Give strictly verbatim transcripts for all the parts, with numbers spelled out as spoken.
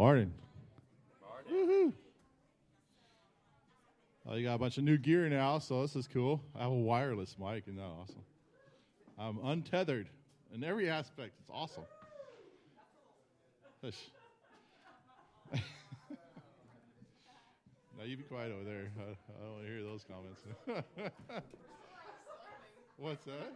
Morning. Woohoo. Oh, you got a bunch of new gear now, so this is cool. I have a wireless mic, and that's awesome. I'm untethered in every aspect. It's awesome. Hush. Now, you be quiet over there. I, I don't want to hear those comments. What's that?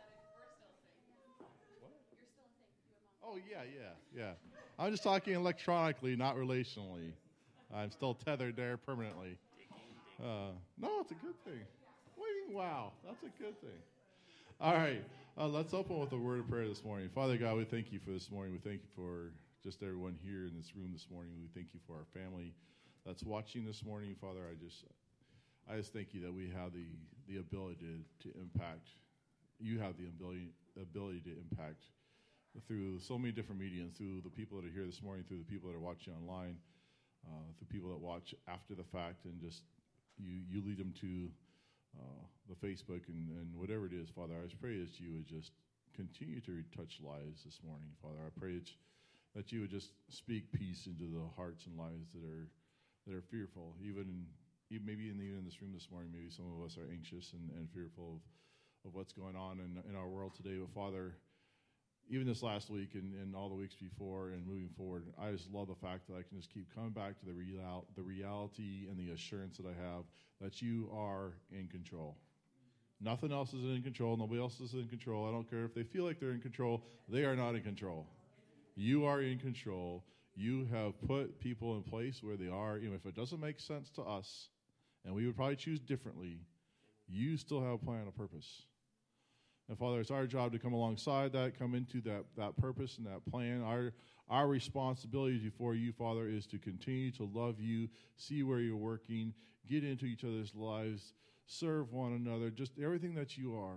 Oh, yeah, yeah, yeah. I'm just talking electronically, not relationally. I'm still tethered there permanently. Uh, no, it's a good thing. What do you mean, wow? That's a good thing. All right, uh, let's open with a word of prayer this morning. Father God, we thank you for this morning. We thank you for just everyone here in this room this morning. We thank you for our family that's watching this morning. Father, I just I just thank you that we have the, the ability to, to impact. You have the ability, ability to impact through so many different mediums, through the people that are here this morning, through the people that are watching online, uh, through people that watch after the fact, and just you you lead them to uh, the Facebook and, and whatever it is, Father. I just pray that you would just continue to touch lives this morning, Father. I pray that, that you would just speak peace into the hearts and lives that are that are fearful, even, in, even maybe in, even in this room this morning. Maybe some of us are anxious and, and fearful of, of what's going on in, in our world today. But Father, even this last week and, and all the weeks before and moving forward, I just love the fact that I can just keep coming back to the real, the reality and the assurance that I have that you are in control. Nothing else is in control. Nobody else is in control. I don't care if they feel like they're in control. They are not in control. You are in control. You have put people in place where they are. Even if it doesn't make sense to us, and we would probably choose differently, you still have a plan and a purpose. And Father, it's our job to come alongside that, come into that, that purpose and that plan. Our our responsibility before you, Father, is to continue to love you, see where you're working, get into each other's lives, serve one another, just everything that you are.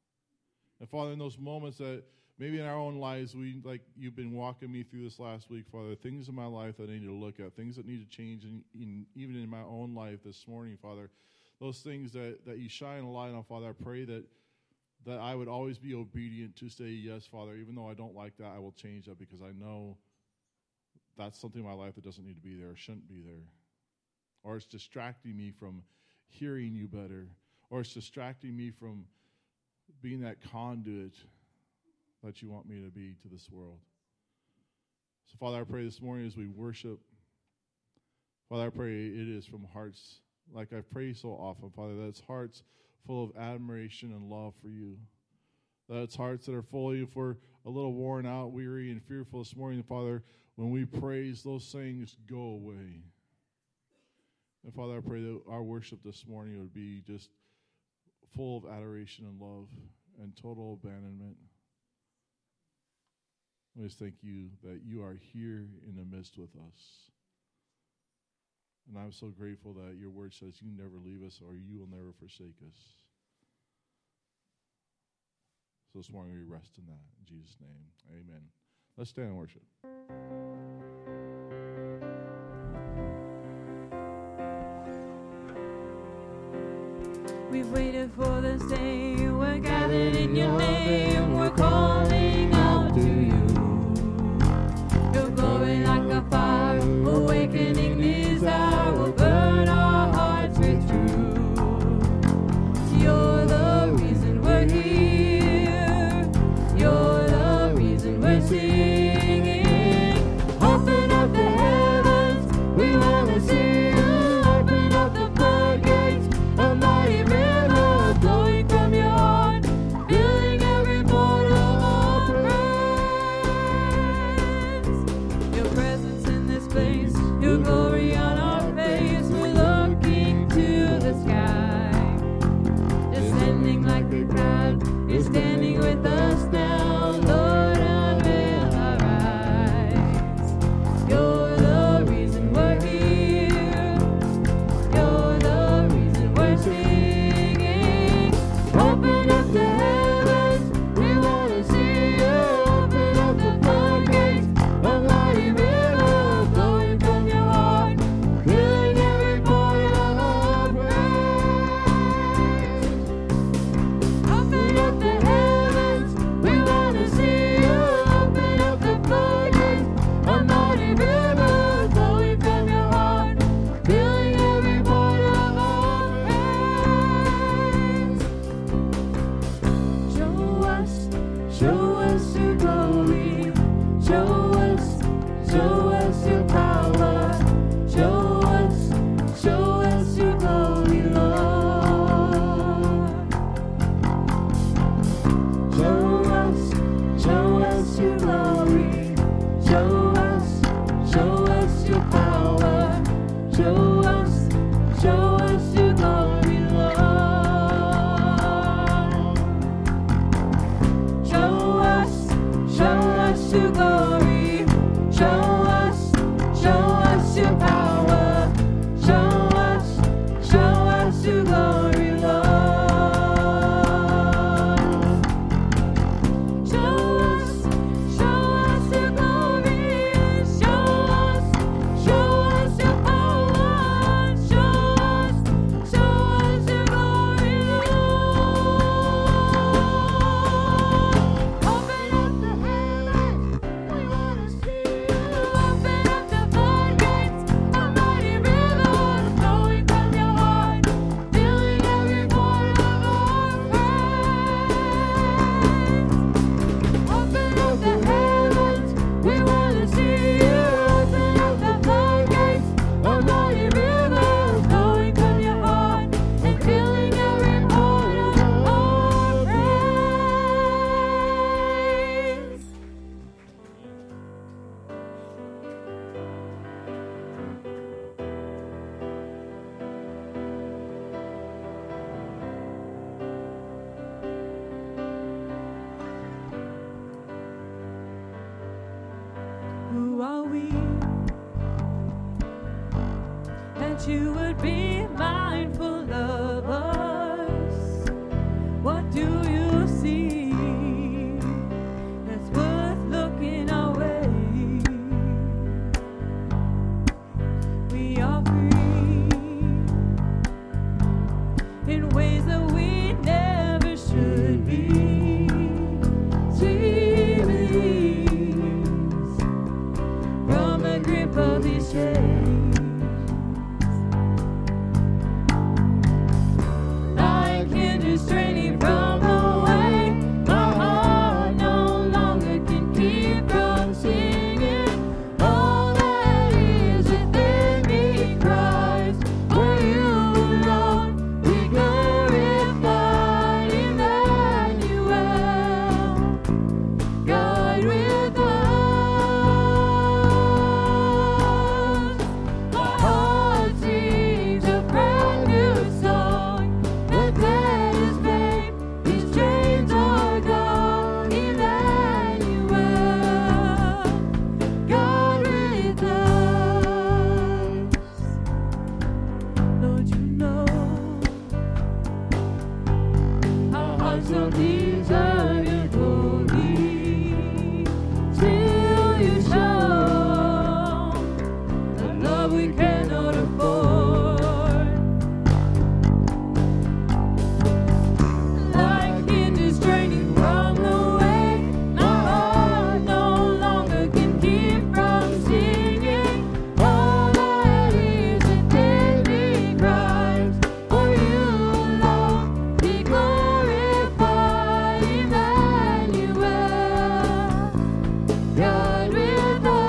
And Father, in those moments that maybe in our own lives, we like you've been walking me through this last week, Father, things in my life that I need to look at, things that need to change, in, in, even in my own life this morning, Father, those things that, that you shine a light on, Father, I pray that that I would always be obedient to say, yes, Father, even though I don't like that, I will change that because I know that's something in my life that doesn't need to be there, or shouldn't be there. Or it's distracting me from hearing you better. Or it's distracting me from being that conduit that you want me to be to this world. So, Father, I pray this morning as we worship, Father, I pray it is from hearts, like I pray so often, Father, that it's hearts full of admiration and love for you. That it's hearts that are fully, if we're a little worn out, weary, and fearful this morning, Father, when we praise, those things go away. And Father, I pray that our worship this morning would be just full of adoration and love and total abandonment. I just thank you that you are here in the midst with us. And I'm so grateful that your word says you never leave us or you will never forsake us. So this morning we rest in that. In Jesus' name, amen. Let's stand and worship. We've waited for this day. We're gathered in your name. We're calling out to you. Your glory like a fire, awakening desire will burn our hearts with truth. You're the reason we're here. You're the reason we're singing. Open up the heavens, we want to see you. Open up the floodgates, a mighty river flowing from your heart, filling every part of our praise. in ways that we never should be. Sweet release from the grip of these chains. Like hinges straining from the way, my heart no longer can keep from singing. All that is within me cries, for you alone be glorified, Emmanuel, God with us. My heart sings a brand new song. The dead is paid, these chains are gone, Emmanuel, God with us. Lord, you know our hearts don't deserve your glory. Still you show the love we cannot afford. Like hinges straining from the way, my heart no longer can keep from singing. All that is within me cries, for you alone be glorified, Emmanuel, God with us.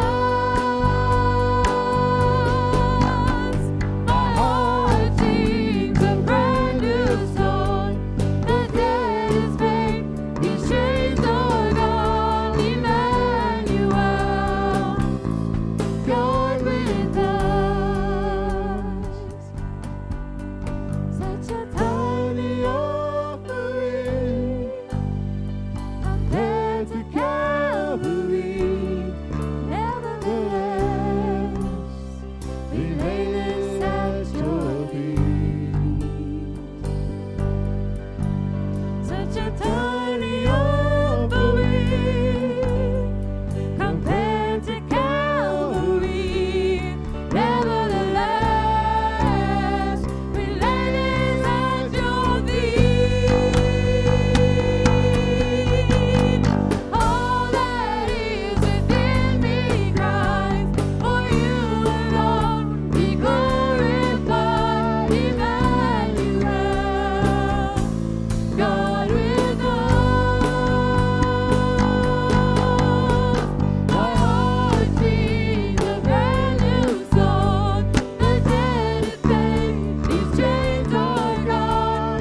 My heart sings a brand new song. The dead is paid, these chains are gone, Emmanuel, God with us. Such a tiny offering compared to Calvary. Nevertheless, we lay this at your feet. Such a tiny offering compared to Calvary. Nevertheless, we lay this at your feet. All that is within me cries, for you alone be glorified, Emmanuel, God with us. My heart sings a brand new song. The dead is paid, these chains are gone,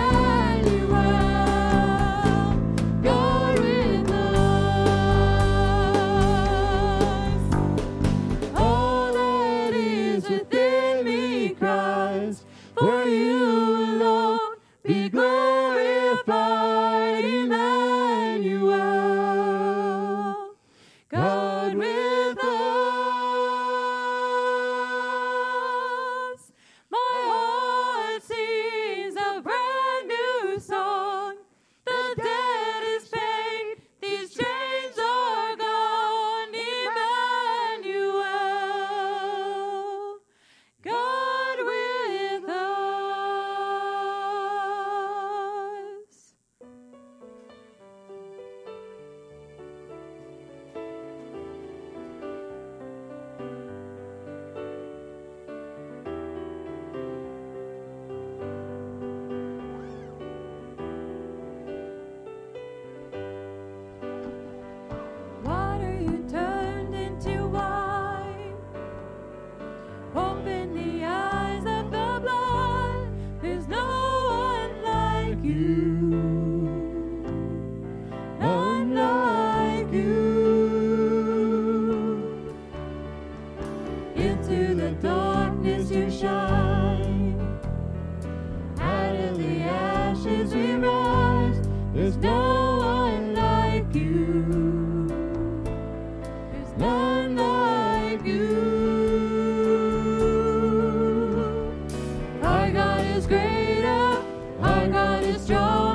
Emmanuel, God with us. All that is within me cries, for you alone be glorified, Emmanuel, God with us. My heart sings a brand new song. The dead is paid, these chains are gone, Emmanuel, God with us. Water you turned into wine. Open the eyes of the blind. There's no one like you. None like you. Into the darkness you shine. Out of the ashes we rise. There's no one like you. There's none like you. Our God is greater. Our God is strong.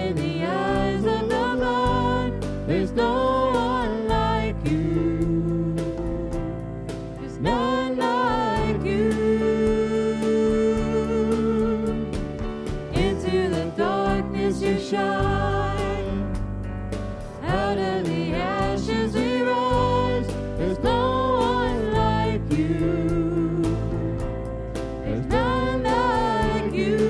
in the eyes of the blind. There's no one like you. There's none like you. Into the darkness you shine. Out of the ashes we rise. There's no one like you. There's none like you.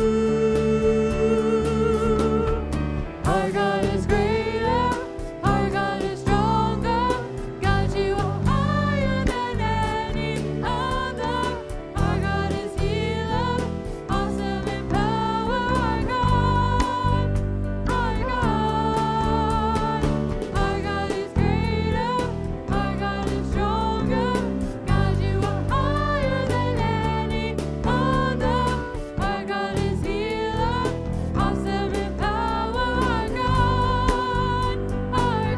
Our God is greater. Our God is stronger. God, you are higher than any other. Our God is healer, awesome in power. Our God, our God, our God is greater. Our God is stronger. God, you are higher than any other. Our God is healer, awesome in power. Our God, our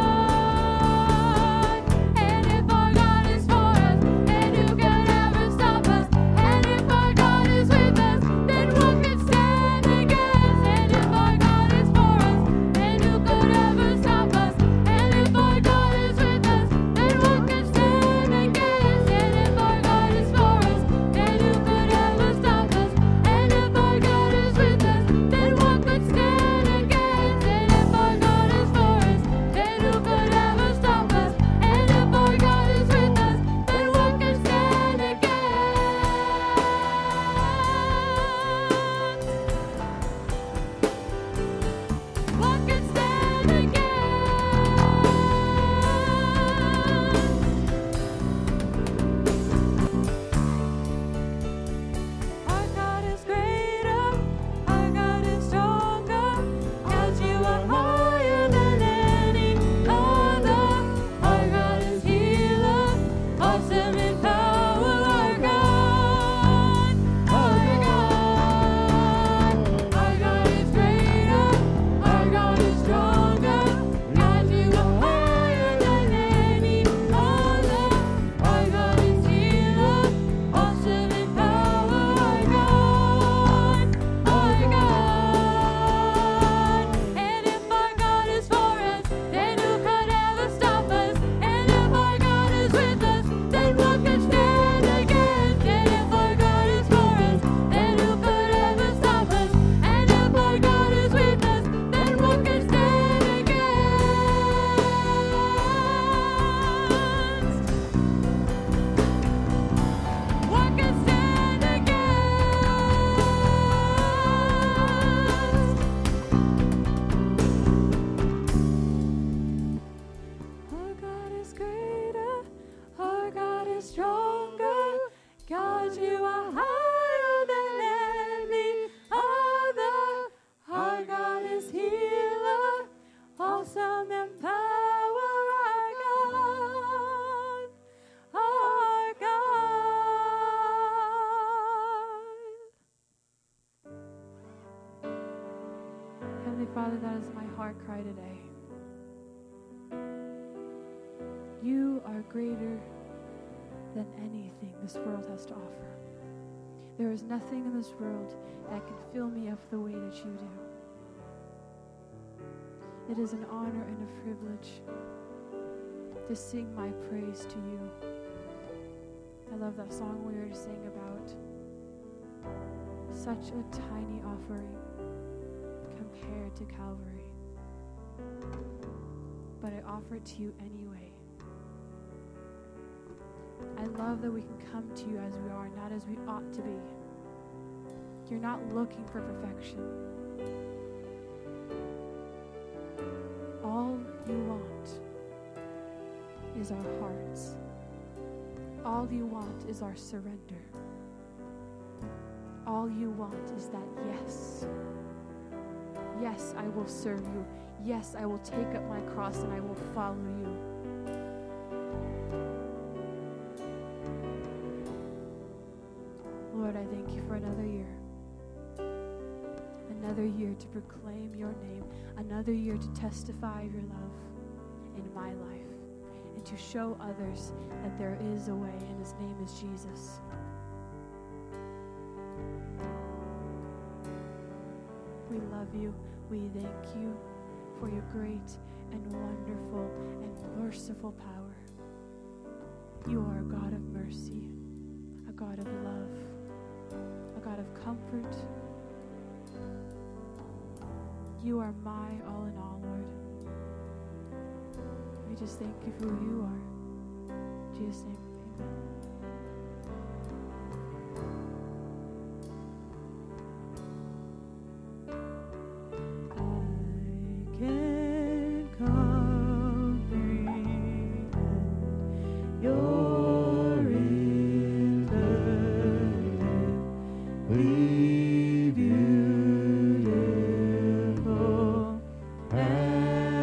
God. And if our God is for us, then who can ever stop us? And if our God is with us, then what can stand against? And if our God is for us, then who could ever stop us? And if our God is with us, then what can stand against? And if our God is for us, then who could ever stop us? And if our God is with us, then what could stand against? And if our God is for us, then who could ever stop us? And if our God is with us, then what can stand against? What can stand against? Our God is greater. Our God is stronger. God, you are higher than any other. Our God is healer, awesome in power. Our God, our God, our God is greater. Our God is stronger. God, you are higher than any other. Our God is healer, awesome in power. Our God, our God. And if our God is for us, then who could ever stop us? And if our God is with us, then what can stand against? And if our God is for us, then who could ever stop us? And if our God is with us, then what can stand against? What can stand against? Our God is greater. Our God is stronger. God, you are higher than any other. Our God is healer, awesome in power. Our God, our God. Heavenly Father, that is my heart cry today. You are greater than anything this world has to offer. There is nothing in this world that can fill me up the way that you do. It is an honor and a privilege to sing my praise to you. I love that song we were to sing about. Such a tiny offering compared to Calvary. But I offer it to you anyway. I love that we can come to you as we are, not as we ought to be. You're not looking for perfection. All you want is our hearts. All you want is our surrender. All you want is that yes. Yes, I will serve you. Yes, I will take up my cross and I will follow you. Lord, I thank you for another year. Another year to proclaim your name. Another year to testify of your love in my life. And to show others that there is a way, and his name is Jesus. We love you. We thank you for your great and wonderful and merciful power. You are a God of mercy, a God of love, a God of comfort. You are my all in all, Lord. We just thank you for who you are. In Jesus' name, amen.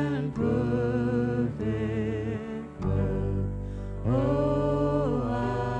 Oh, I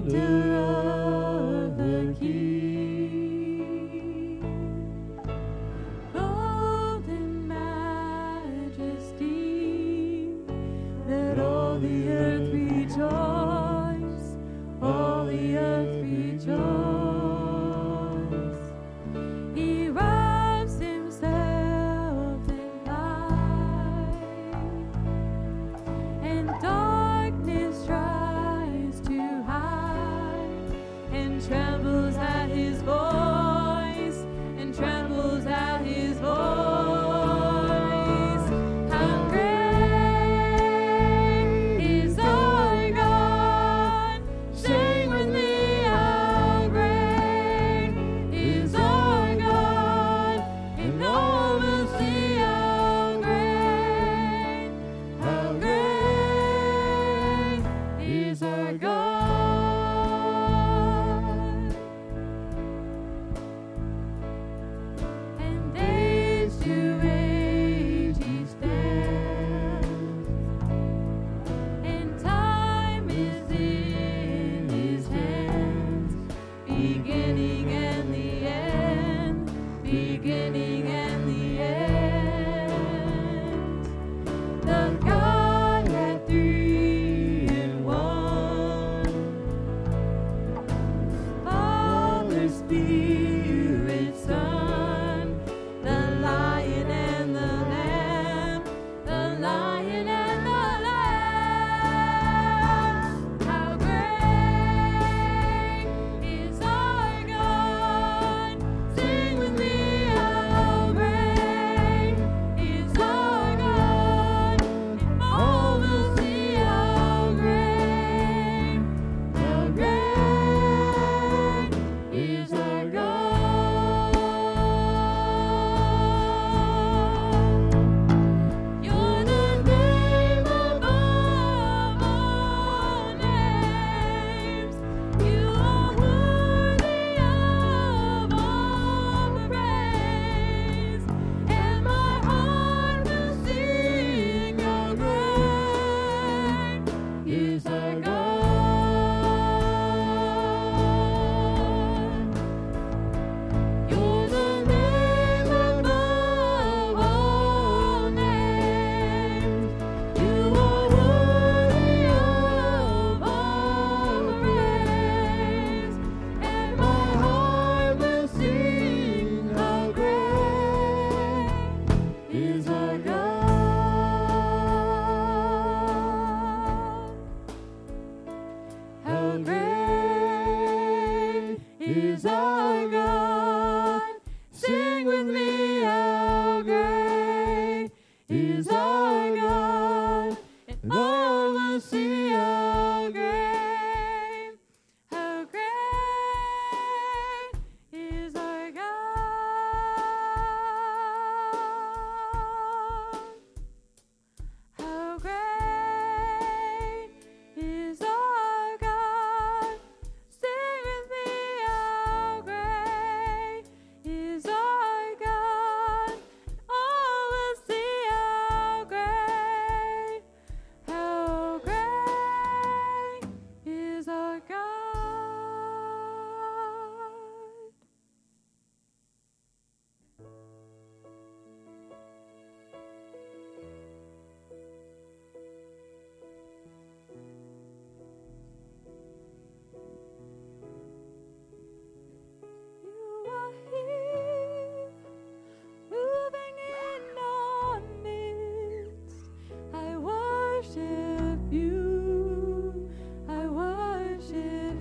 center of the key. Clothed in majesty, let all the earth rejoice, all the earth rejoice. He wraps himself in light, and darkness tries to hide, and trembles at his voice, and trembles at his voice. How great is our God! Sing with me, how great is our God, and all will see how great, how great is our God. And age to age he stands, and time is in his hands, beginning and the end, beginning and the end. The Godhead three in one, Father, Spirit, Son, the Lion and the Lamb, the Lion and the Lamb. How great is our God! Sing with me, how great is our God, and all will see how great, how great is our God. You're the name above all names. You are worthy of all praise, and my heart will sing how great is our God. You're the name above all names. You are worthy of all praise, and my heart will sing how great is our God. How great is our God! Sing with me, how great is our God, and all will see how great, how great is our God. How great is our God! Sing with me, how great is our God! All will see how great, how great is our God. You are here, moving in our midst. I worship you, I worship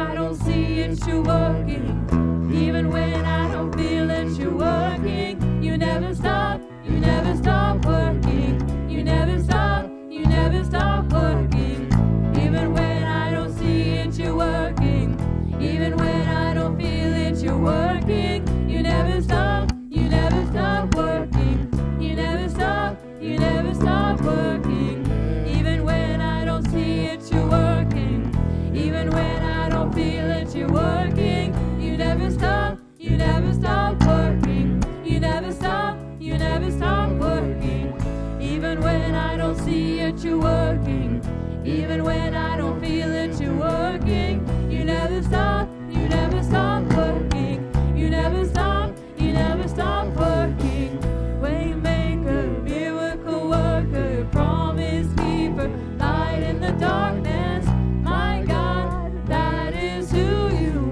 I don't see it, you're working. Even when I don't feel it, you're working. You never stop, you never stop working. You never stop, you never stop working. Even when I don't see it, you're working. Even when I don't feel it, you're working. You never stop, you never stop working. You never stop, you never stop working. Even when I don't see it, you're working. Even when I don't feel it, you're working. You never stop, you never stop working. You never stop, you never stop working. Even when I don't see it, you're working. Even when I don't feel it, you're working. You never stop, you never stop working. You never stop, you never stop working. Waymaker, miracle worker, promise keeper, light in the darkness. My God, that is who you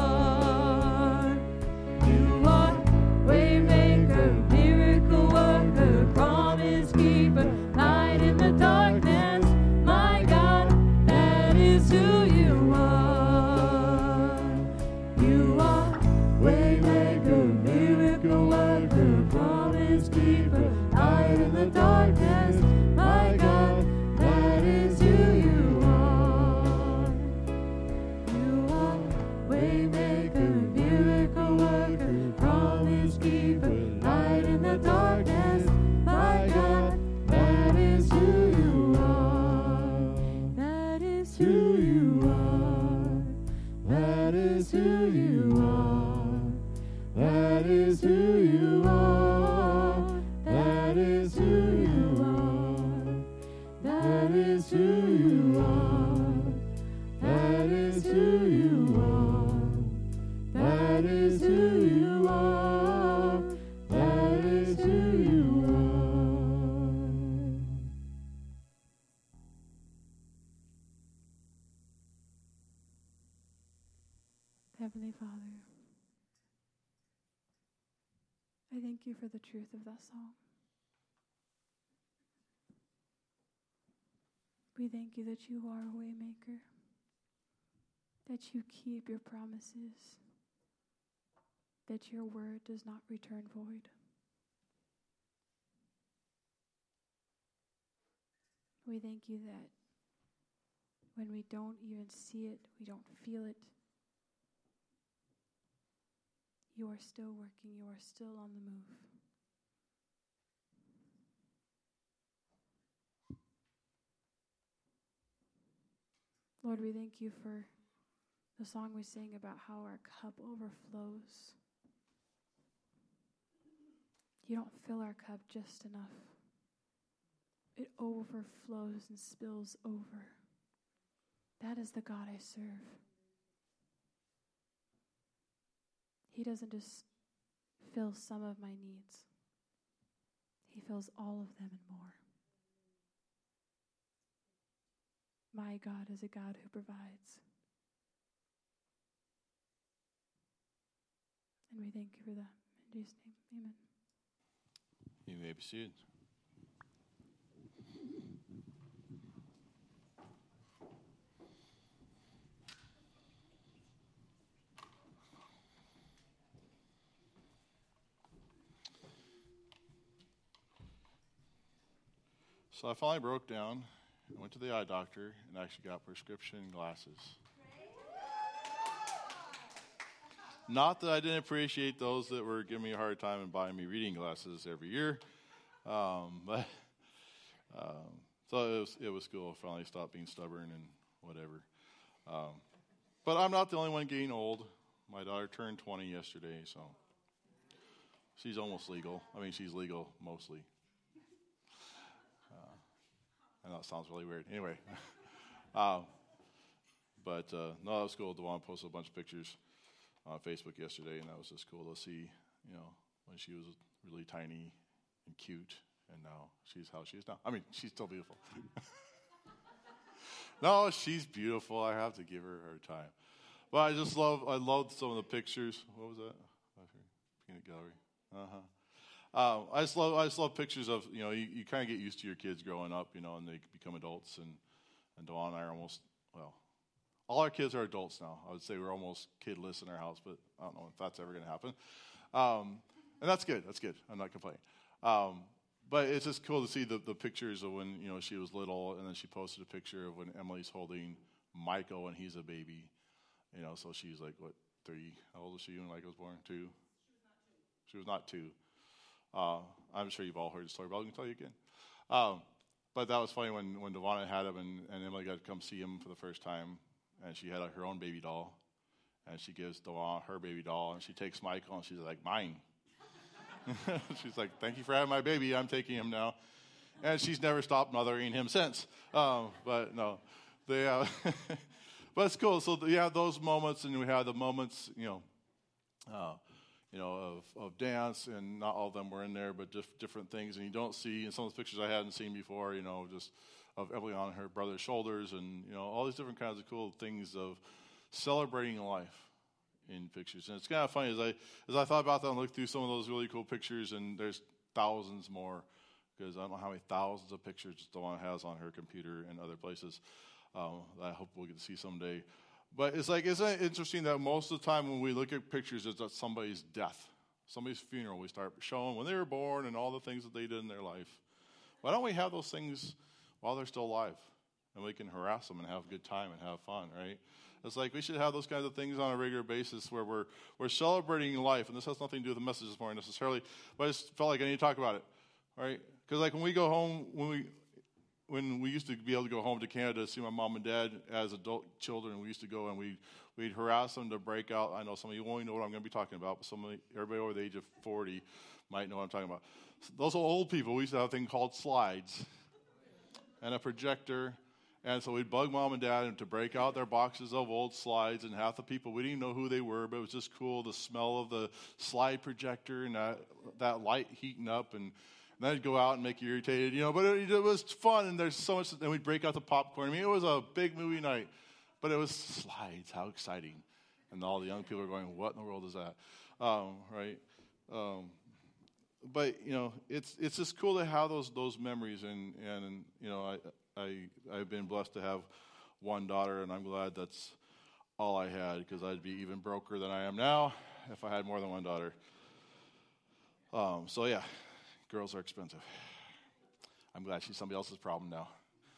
are. You are waymaker, miracle worker, promise keeper, light in the darkness. My God, that is who you are. You are waymaker, miracle worker, promise keeper, light in the darkness. My God, that is who you are. You are waymaker, miracle worker, promise keeper, light in the darkness. My God, that is who you are. That is who you are. That is who you are. That is who you are. That is who you are. That is who you are. That is who you are. That is who you are. That is who you are. Heavenly Father, I thank you for the truth of that song. We thank you that you are a waymaker, that you keep your promises, that your word does not return void. We thank you that when we don't even see it, we don't feel it, you are still working, you are still on the move. Lord, we thank you for the song we sing about how our cup overflows. You don't fill our cup just enough. It overflows and spills over. That is the God I serve. He doesn't just fill some of my needs. He fills all of them and more. My God is a God who provides. And we thank you for that. In Jesus' name, amen. You may be seated. So I finally broke down. I went to the eye doctor and actually got prescription glasses. Not that I didn't appreciate those that were giving me a hard time and buying me reading glasses every year, um, but um, so it was, it was cool. I finally stopped being stubborn and whatever. Um, but I'm not the only one getting old. My daughter turned twenty yesterday, so she's almost legal. I mean, she's legal mostly. I know it sounds really weird. Anyway, uh, but uh, no, that was cool. DeJuan posted a bunch of pictures on Facebook yesterday, and that was just cool to see, you know, when she was really tiny and cute, and now she's how she is now. I mean, she's still beautiful. No, she's beautiful. I have to give her her time. But I just love, I loved some of the pictures. What was that? Peanut gallery. Uh-huh. Uh, I just love I just love pictures of, you know, you, you kind of get used to your kids growing up, you know, and they become adults, and, and DeJuan and I are almost, well, all our kids are adults now. I would say we're almost kidless in our house, but I don't know if that's ever going to happen. Um, and that's good. That's good. I'm not complaining. Um, but it's just cool to see the, the pictures of when, you know, she was little, and then she posted a picture of when Emily's holding Michael when he's a baby. You know, so she's like, what, three? How old was she when Michael was born? Two? She was not two. Uh, I'm sure you've all heard the story, but I can tell you again. Um, but that was funny when, when Devonna had him, and, and Emily got to come see him for the first time, and she had uh, her own baby doll, and she gives Devonna her baby doll, and she takes Michael, and she's like, mine. She's like, thank you for having my baby. I'm taking him now. And she's never stopped mothering him since. Um, but no, they. Uh, but it's cool. So you have those moments, and we have the moments, you know, uh, you know, of, of dance, and not all of them were in there, but just different things. And you don't see in some of the pictures I hadn't seen before, you know, just of Emily on her brother's shoulders, and you know, all these different kinds of cool things of celebrating life in pictures. And it's kind of funny as I as I thought about that and looked through some of those really cool pictures, and there's thousands more, because I don't know how many thousands of pictures Devonna has on her computer and other places um, that I hope we'll get to see someday. But it's like, isn't it interesting that most of the time when we look at pictures, it's at somebody's death, somebody's funeral. We start showing when they were born and all the things that they did in their life. Why don't we have those things while they're still alive? And we can harass them and have a good time and have fun, right? It's like we should have those kinds of things on a regular basis where we're we're celebrating life. And this has nothing to do with the message this morning necessarily, but I just felt like I need to talk about it, right? Because like when we go home, when we when we used to be able to go home to Canada to see my mom and dad as adult children, we used to go and we we'd harass them to break out. I know some of you won't know what I'm going to be talking about, but some of the, everybody over the age of forty might know what I'm talking about. Those old people, we used to have a thing called slides and a projector. And so we'd bug mom and dad to break out their boxes of old slides, and half the people, we didn't even know who they were, but it was just cool, the smell of the slide projector and that, that light heating up, and, and then I'd go out and make you irritated, you know, but it, it was fun, and there's so much, and we'd break out the popcorn. I mean, it was a big movie night, but it was slides, how exciting. And all the young people are going, what in the world is that, um, right? Um, but, you know, it's it's just cool to have those those memories, and, and you know, I... I, I've been blessed to have one daughter, and I'm glad that's all I had, because I'd be even broker than I am now if I had more than one daughter. Um, so, yeah, girls are expensive. I'm glad she's somebody else's problem now.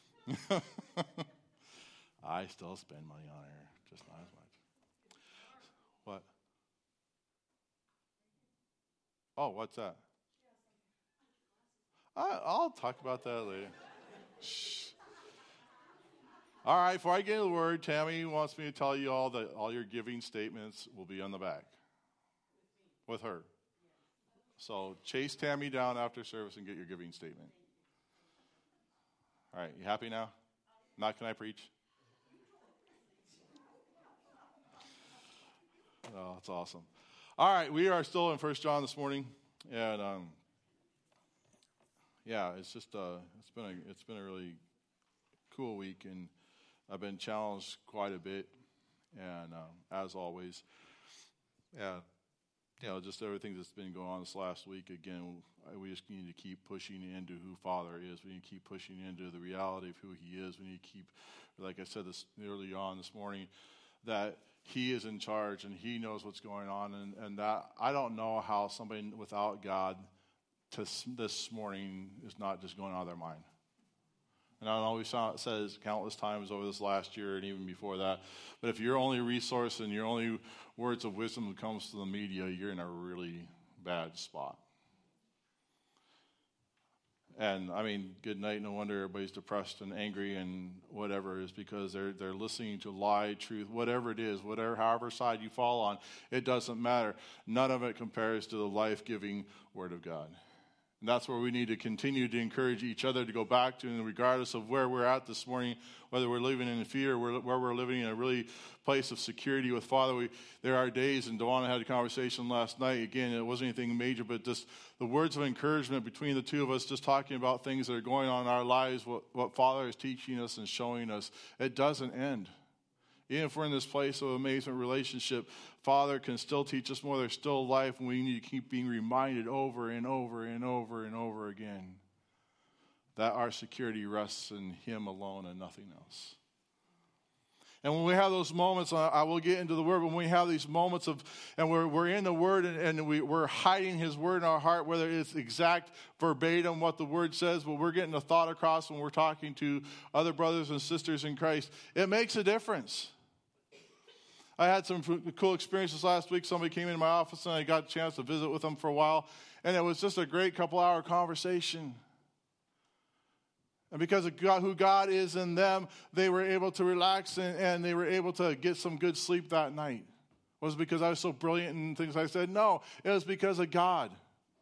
I still spend money on her, just not as much. What? Oh, what's that? I, I'll talk about that later. Shh. All right, before I get into the word, Tammy wants me to tell you all that all your giving statements will be on the back with her. So chase Tammy down after service and get your giving statement. All right, you happy now? Not can I preach? Oh, that's awesome. All right, we are still in First John this morning, and um, yeah, it's just uh, it's been a it's been a really cool week, and I've been challenged quite a bit, and um, as always, yeah, you know, just everything that's been going on this last week. Again, we just need to keep pushing into who Father is. We need to keep pushing into the reality of who He is. We need to keep, like I said this early on this morning, that He is in charge and He knows what's going on, and, and that I don't know how somebody without God to this morning is not just going out of their mind. And I know we saw it says countless times over this last year and even before that, but if your only resource and your only words of wisdom comes to the media, you're in a really bad spot. And I mean, good night, no wonder everybody's depressed and angry and whatever, is because they're they're listening to lie, truth, whatever it is, whatever, however side you fall on, it doesn't matter. None of it compares to the life-giving Word of God. And that's where we need to continue to encourage each other to go back to, and regardless of where we're at this morning, whether we're living in fear or where we're living in a really place of security with Father. We, there are days, and Dewana had a conversation last night. Again, it wasn't anything major, but just the words of encouragement between the two of us, just talking about things that are going on in our lives, what, what Father is teaching us and showing us. It doesn't end. Even if we're in this place of amazement relationship, Father can still teach us more. There's still life, and we need to keep being reminded over and over and over and over again that our security rests in Him alone and nothing else. And when we have those moments, I will get into the Word, when we have these moments of, and we're, we're in the Word and, and we, we're hiding His Word in our heart, whether it's exact verbatim what the Word says, but we're getting a thought across when we're talking to other brothers and sisters in Christ, it makes a difference. I had some cool experiences last week. Somebody came into my office and I got a chance to visit with them for a while, and it was just a great couple-hour conversation. And because of God, who God is in them, they were able to relax and, and they were able to get some good sleep that night. Was it because I was so brilliant and things I said? No, it was because of God.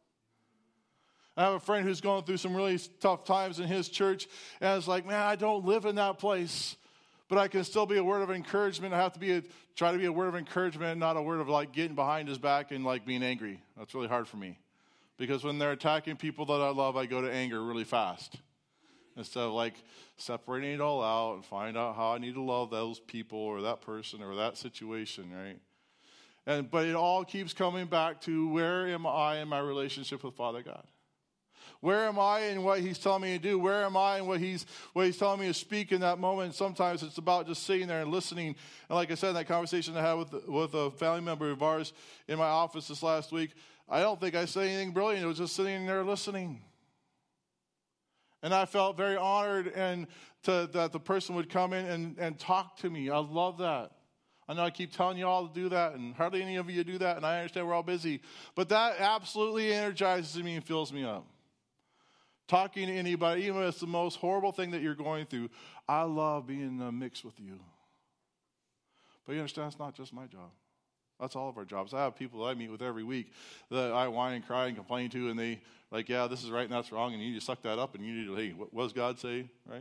I have a friend who's going through some really tough times in his church, and it's like, man, I don't live in that place, but I can still be a word of encouragement. I have to be a, try to be a word of encouragement, not a word of like getting behind his back and like being angry. That's really hard for me, because when they're attacking people that I love, I go to anger really fast. Instead of like separating it all out and find out how I need to love those people or that person or that situation, right? And but it all keeps coming back to, where am I in my relationship with Father God? Where am I in what He's telling me to do? Where am I in what He's what He's telling me to speak in that moment? And sometimes it's about just sitting there and listening. And like I said, in that conversation I had with with a family member of ours in my office this last week, I don't think I said anything brilliant. It was just sitting there listening. And I felt very honored and to, that the person would come in and, and talk to me. I love that. I know I keep telling you all to do that, and hardly any of you do that, and I understand we're all busy. But that absolutely energizes me and fills me up. Talking to anybody, even if it's the most horrible thing that you're going through, I love being in the mix with you. But you understand, it's not just my job. That's all of our jobs. I have people that I meet with every week that I whine and cry and complain to, and they like, yeah, this is right and that's wrong, and you need to suck that up, and you need to, hey, what does God say, right?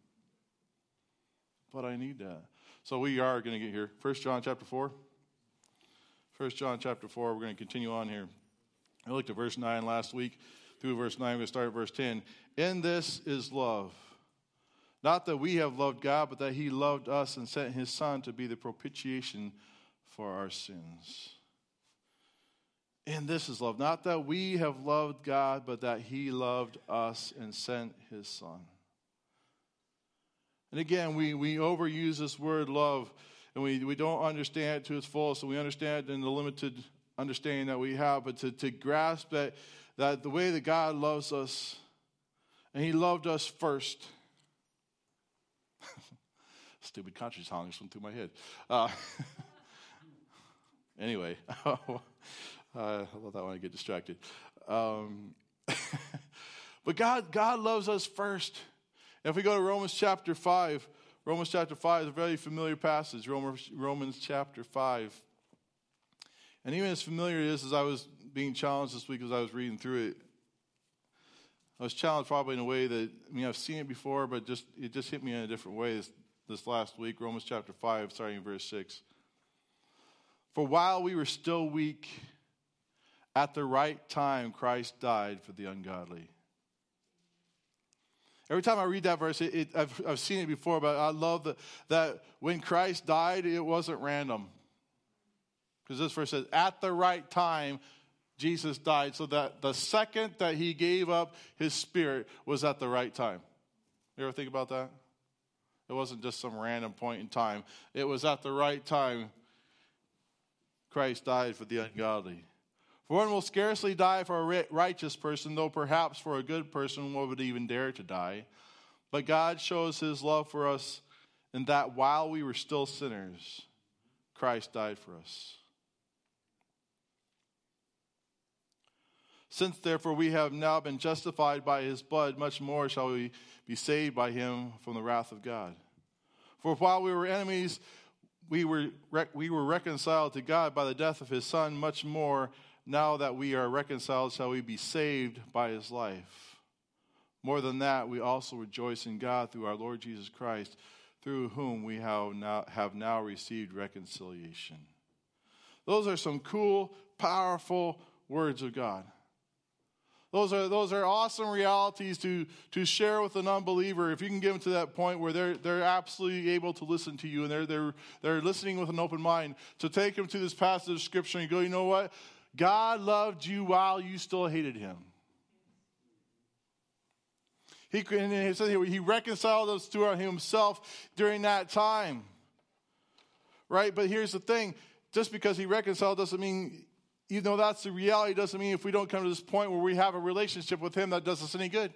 But I need that. So we are going to get here. First John chapter four. First John chapter four, we're going to continue on here. I looked at verse nine last week. Through verse nine, we're going to start at verse ten. In this is love. Not that we have loved God, but that He loved us and sent His Son to be the propitiation for our sins. And this is love. Not that we have loved God, but that He loved us and sent His Son. And again, we, we overuse this word love, and we, we don't understand it to its fullest, and we understand it in the limited understanding that we have. But to, to grasp that, that the way that God loves us, and He loved us first. Stupid country song just went through my head. Uh, anyway. Uh, I love that when I get distracted. Um, but God, God loves us first. If we go to Romans chapter five, Romans chapter five is a very familiar passage, Romans, Romans chapter five. And even as familiar it is as I was being challenged this week as I was reading through it, I was challenged probably in a way that, I mean, I've seen it before, but just it just hit me in a different way this, this last week. Romans chapter five, starting in verse six. For while we were still weak, at the right time, Christ died for the ungodly. Every time I read that verse, it, it, I've, I've seen it before, but I love that, that when Christ died, it wasn't random. Because this verse says, at the right time, Jesus died. So that the second that He gave up His Spirit was at the right time. You ever think about that? It wasn't just some random point in time. It was at the right time Christ died for the ungodly. For one will scarcely die for a righteous person, though perhaps for a good person one would even dare to die. But God shows His love for us in that while we were still sinners, Christ died for us. Since therefore we have now been justified by His blood, much more shall we be saved by Him from the wrath of God. For while we were enemies, we were we were reconciled to God by the death of His Son. Much more, now that we are reconciled, shall we be saved by His life. More than that, we also rejoice in God through our Lord Jesus Christ, through whom we have now, have now received reconciliation. Those are some cool, powerful words of God. Those are those are awesome realities to, to share with an unbeliever. If you can get them to that point where they're they're absolutely able to listen to you and they're they're they're listening with an open mind, to take them to this passage of Scripture and go, you know what? God loved you while you still hated Him. He, and it says here, He reconciled us to Himself during that time. right? But here's the thing. Just because he reconciled doesn't mean, even though that's the reality, doesn't mean if we don't come to this point where we have a relationship with him that does us any good.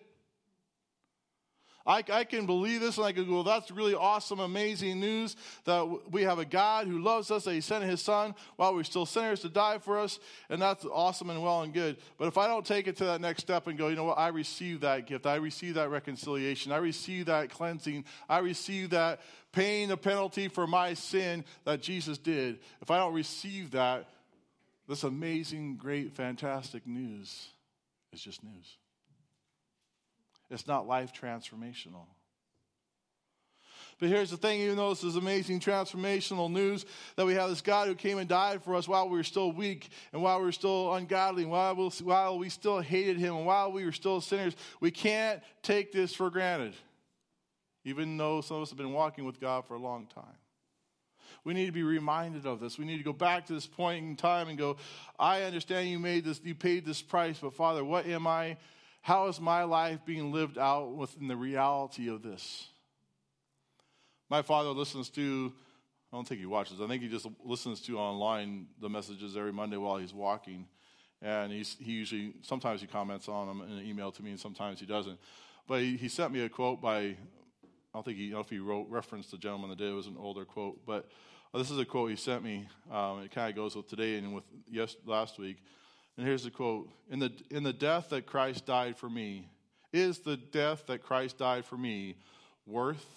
I, I can believe this and I can go, well, that's really awesome, amazing news that we have a God who loves us, that he sent his son while we're still sinners to die for us, and that's awesome and well and good. But if I don't take it to that next step and go, you know what, I receive that gift, I receive that reconciliation, I receive that cleansing, I receive that paying the penalty for my sin that Jesus did. If I don't receive that, this amazing, great, fantastic news is just news. It's not life transformational. But here's the thing, even though this is amazing transformational news, that we have this God who came and died for us while we were still weak, and while we were still ungodly, and while we, while we still hated him, and while we were still sinners, we can't take this for granted, even though some of us have been walking with God for a long time. We need to be reminded of this. We need to go back to this point in time and go, I understand you made this, you paid this price, but Father, what am I? How is my life being lived out within the reality of this? My father listens to, I don't think he watches, I think he just listens to online the messages every Monday while he's walking. And he's, he usually, sometimes he comments on them in an email to me, and sometimes he doesn't. But he, he sent me a quote by, I don't think he, I don't know if he wrote, referenced the gentleman that did, it was an older quote. But this is a quote he sent me. Um, it kind of goes with today and with yes, last week. And here's the quote. In the in the death that Christ died for me, is the death that Christ died for me worth,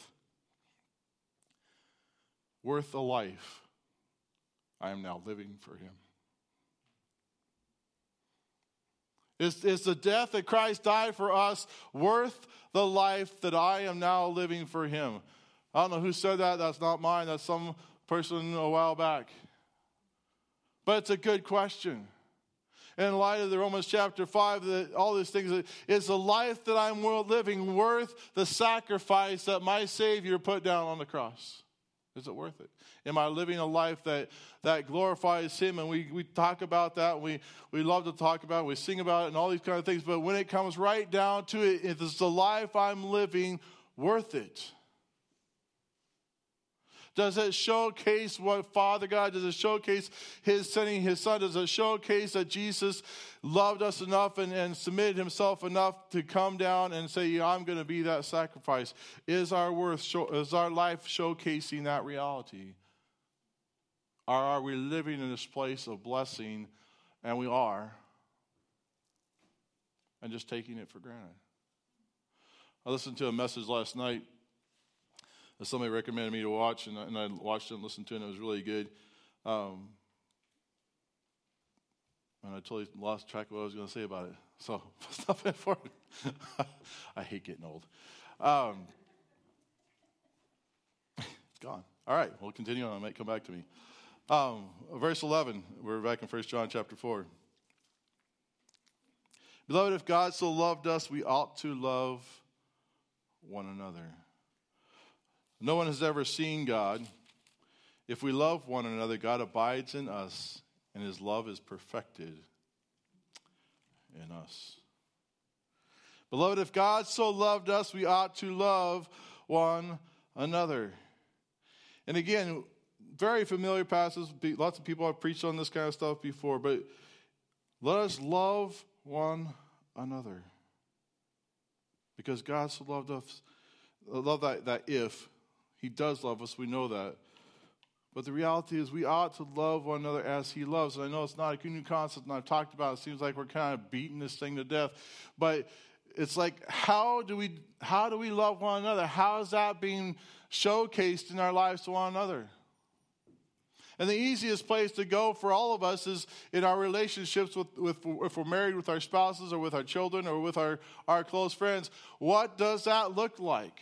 worth a life I am now living for him? Is, is the death that Christ died for us worth the life that I am now living for him? I don't know who said that. That's not mine. That's some person a while back. But it's a good question. In light of the Romans chapter five, the, all these things, is the life that I'm living worth the sacrifice that my Savior put down on the cross? Is it worth it? Am I living a life that, that glorifies him? And we, we talk about that. We, we love to talk about it. We sing about it and all these kind of things. But when it comes right down to it, is the life I'm living worth it? Does it showcase what Father God, does it showcase his sending his son? Does it showcase that Jesus loved us enough and, and submitted himself enough to come down and say, yeah, I'm going to be that sacrifice? Is our worth, show, is our life showcasing that reality? Or are we living in this place of blessing, and we are, and just taking it for granted? I listened to a message last night that somebody recommended me to watch, and I, and I watched it and listened to it, and it was really good. Um, and I totally lost track of what I was going to say about it. So, it's not important. I hate getting old. Um, it's gone. All right, we'll continue on. It might come back to me. Um, verse eleven, we're back in First John chapter four. Beloved, if God so loved us, we ought to love one another. No one has ever seen God. If we love one another, God abides in us, and his love is perfected in us. Beloved, if God so loved us, we ought to love one another. And again, very familiar passage. Lots of people have preached on this kind of stuff before, but let us love one another. Because God so loved us. I love that, that if. He does love us, we know that. But the reality is we ought to love one another as he loves. And I know it's not a new concept, and I've talked about it. It seems like we're kind of beating this thing to death. But it's like, how do we how do we love one another? How is that being showcased in our lives to one another? And the easiest place to go for all of us is in our relationships with, with if we're married with our spouses or with our children or with our, our close friends. What does that look like?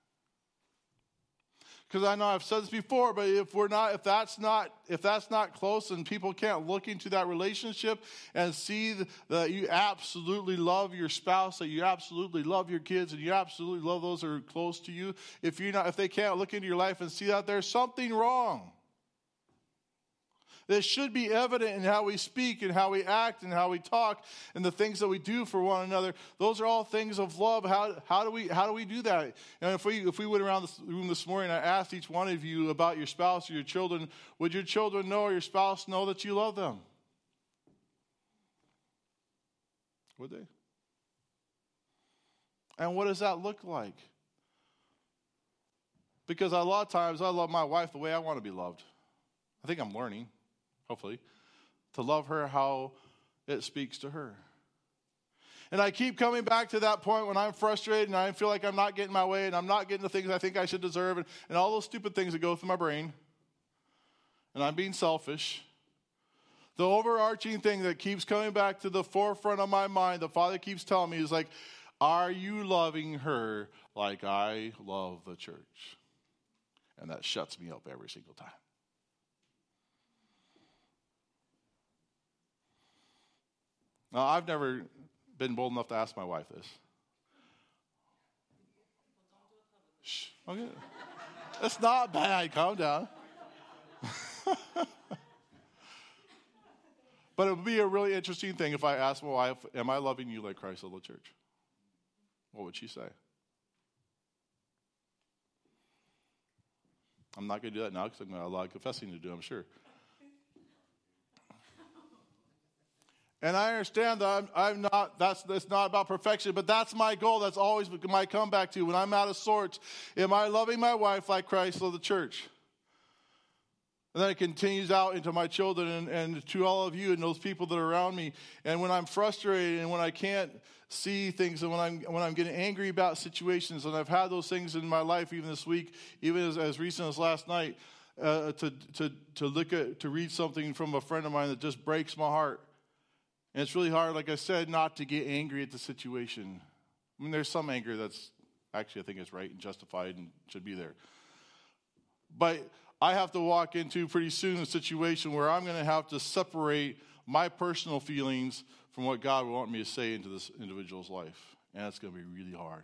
Because I know I've said this before, but if we're not, if that's not, if that's not close, and people can't look into that relationship and see that you absolutely love your spouse, that you absolutely love your kids, and you absolutely love those that are close to you, if you're not, if they can't look into your life and see that, there's something wrong. This should be evident in how we speak and how we act and how we talk and the things that we do for one another. Those are all things of love. How, how do we how do we do that? And if we if we went around this room this morning, I asked each one of you about your spouse or your children, would your children know or your spouse know that you love them? Would they? And what does that look like? Because a lot of times I love my wife the way I want to be loved. I think I'm learning. Hopefully, to love her how it speaks to her. And I keep coming back to that point when I'm frustrated and I feel like I'm not getting my way and I'm not getting the things I think I should deserve and, and all those stupid things that go through my brain. And I'm being selfish. The overarching thing that keeps coming back to the forefront of my mind, the Father keeps telling me is like, are you loving her like I love the church? And that shuts me up every single time. Now, I've never been bold enough to ask my wife this. Shh. Okay. It's not bad. Calm down. But it would be a really interesting thing if I asked my wife, am I loving you like Christ loved the church? What would she say? I'm not going to do that now because I've got a lot of confessing to do, I'm sure. And I understand that I'm, I'm not, that's, that's not about perfection, but that's my goal. That's always my comeback to when I'm out of sorts. Am I loving my wife like Christ loved the church? And then it continues out into my children and, and to all of you and those people that are around me. And when I'm frustrated and when I can't see things and when I'm when I'm getting angry about situations, and I've had those things in my life even this week, even as, as recent as last night, uh, to to to look at to read something from a friend of mine that just breaks my heart. And it's really hard, like I said, not to get angry at the situation. I mean, there's some anger that's actually I think is right and justified and should be there. But I have to walk into pretty soon a situation where I'm going to have to separate my personal feelings from what God would want me to say into this individual's life. And it's going to be really hard.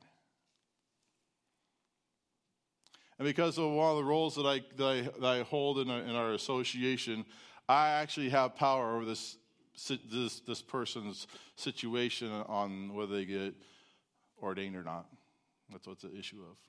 And because of one of the roles that I that I, that I hold in, a, in our association, I actually have power over this this this person's situation on whether they get ordained or not. That's what's the issue of.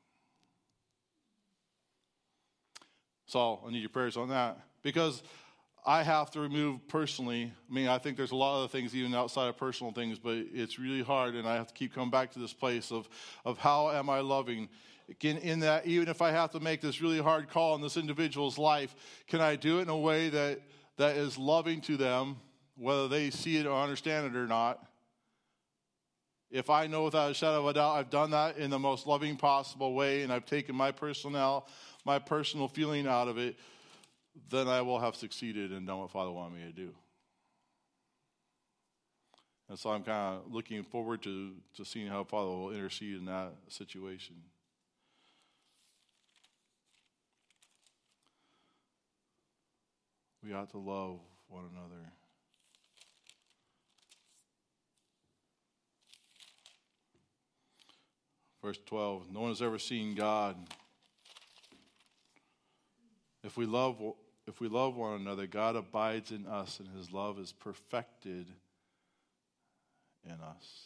So I need your prayers on that, because I have to remove personally. I mean, I think there's a lot of other things even outside of personal things, but it's really hard, and I have to keep coming back to this place of, of how am I loving? Again, in that, even if I have to make this really hard call in this individual's life, can I do it in a way that, that is loving to them, whether they see it or understand it or not? If I know without a shadow of a doubt I've done that in the most loving possible way, and I've taken my personal, my personal feeling out of it, then I will have succeeded and done what Father wanted me to do. And so I'm kind of looking forward to, to seeing how Father will intercede in that situation. We ought to love one another. Verse twelve, no one has ever seen God. If we love if we love one another, God abides in us, and his love is perfected in us.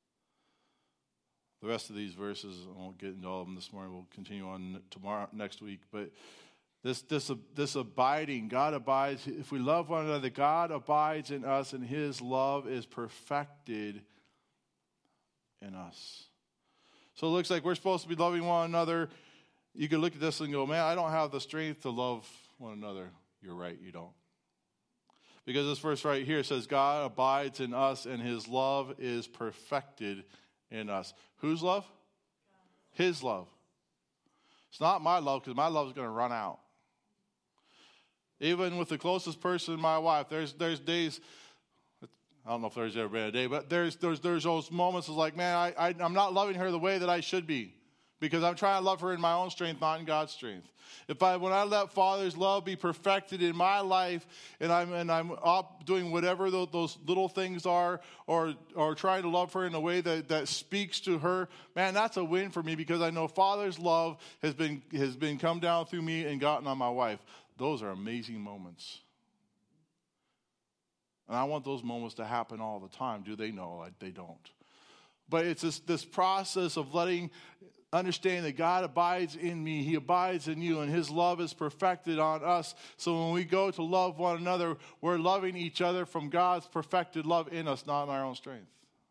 The rest of these verses, I won't get into all of them this morning. We'll continue on tomorrow, next week. But this this this abiding, God abides. If we love one another, God abides in us, and his love is perfected in us. So it looks like we're supposed to be loving one another. You could look at this and go, man, I don't have the strength to love one another. You're right, you don't. Because this verse right here says, God abides in us, and his love is perfected in us. Whose love? His love. It's not my love, because my love is going to run out. Even with the closest person, my wife, there's there's days, I don't know if there's ever been a day, but there's there's there's those moments of like, man, I, I I'm not loving her the way that I should be, because I'm trying to love her in my own strength, not in God's strength. If I when I let Father's love be perfected in my life, and I'm and I'm up doing whatever those, those little things are, or or trying to love her in a way that, that speaks to her, man, that's a win for me, because I know Father's love has been has been come down through me and gotten on my wife. Those are amazing moments. And I want those moments to happen all the time. Do they know? Like, they don't. But it's this, this process of letting, understanding that God abides in me, he abides in you, and his love is perfected on us. So when we go to love one another, we're loving each other from God's perfected love in us, not in our own strength.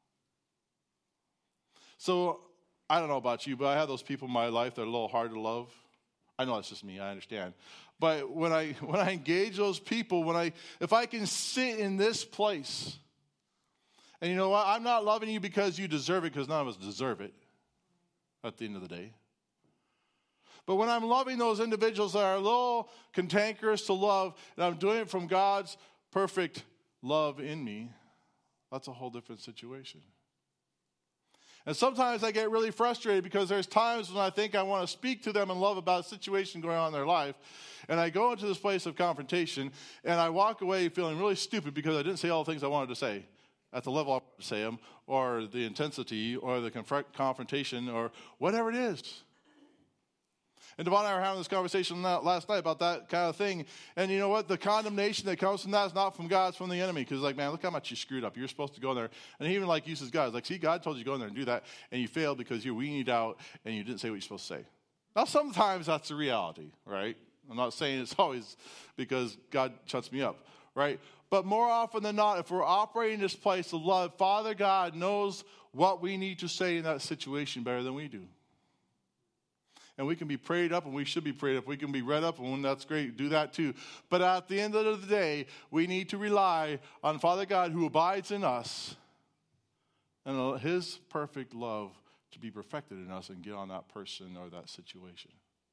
So I don't know about you, but I have those people in my life that are a little hard to love. I know it's just me, I understand. But when I when I engage those people, when I if I can sit in this place, and you know what, I'm not loving you because you deserve it, because none of us deserve it at the end of the day. But when I'm loving those individuals that are a little cantankerous to love, and I'm doing it from God's perfect love in me, that's a whole different situation. And sometimes I get really frustrated because there's times when I think I want to speak to them in love about a situation going on in their life. And I go into this place of confrontation, and I walk away feeling really stupid because I didn't say all the things I wanted to say at the level I wanted to say them, or the intensity, or the confront- confrontation, or whatever it is. And Devon and I were having this conversation last night about that kind of thing. And you know what? The condemnation that comes from that is not from God, it's from the enemy. Because like, man, look how much you screwed up. You're supposed to go in there. And he even like uses God. It's like, see, God told you to go in there and do that. And you failed because you're weaned out and you didn't say what you're supposed to say. Now, sometimes that's the reality, right? I'm not saying it's always because God shuts me up, right? But more often than not, if we're operating this place of love, Father God knows what we need to say in that situation better than we do. And we can be prayed up, and we should be prayed up. We can be read up, and when that's great, do that too. But at the end of the day, we need to rely on Father God who abides in us and his perfect love to be perfected in us and get on that person or that situation.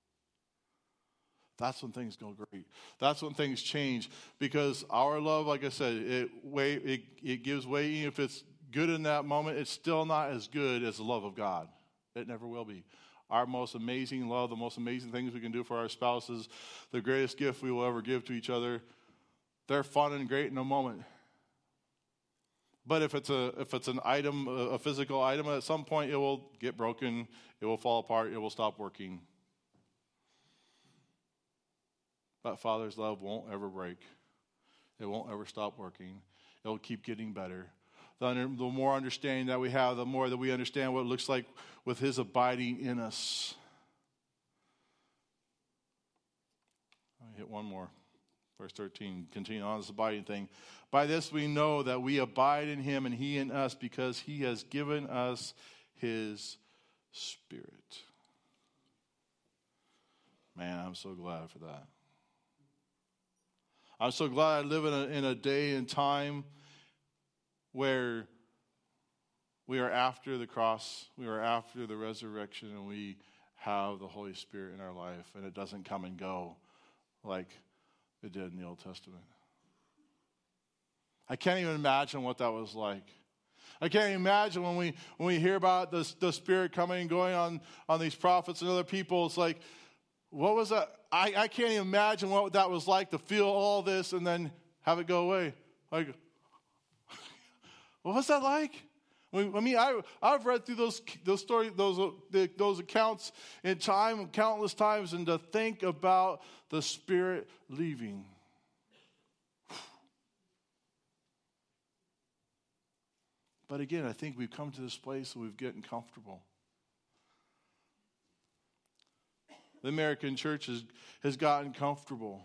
That's when things go great. That's when things change, because our love, like I said, it way it, it gives way. Even if it's good in that moment, it's still not as good as the love of God. It never will be. Our most amazing love, the most amazing things we can do for our spouses, the greatest gift we will ever give to each other, they're fun and great in a moment. But if it's a if it's an item, a physical item, at some point it will get broken, it will fall apart, it will stop working. But Father's love won't ever break. It won't ever stop working. It'll keep getting better. The, under, the more understanding that we have, the more that we understand what it looks like with his abiding in us. I hit one more. Verse thirteen, continue on this abiding thing. By this we know that we abide in him and he in us, because he has given us his Spirit. Man, I'm so glad for that. I'm so glad I live in a, in a day and time where we are after the cross, we are after the resurrection, and we have the Holy Spirit in our life, and it doesn't come and go like it did in the Old Testament. I can't even imagine what that was like. I can't imagine when we when we hear about the, the Spirit coming and going on, on these prophets and other people, it's like, what was that? I, I can't even imagine what that was like to feel all this and then have it go away. Like, what was that like? I mean, I, I've read through those those stories, those those accounts in time, countless times, and to think about the Spirit leaving. But again, I think we've come to this place where we've gotten comfortable. The American church has, has gotten comfortable.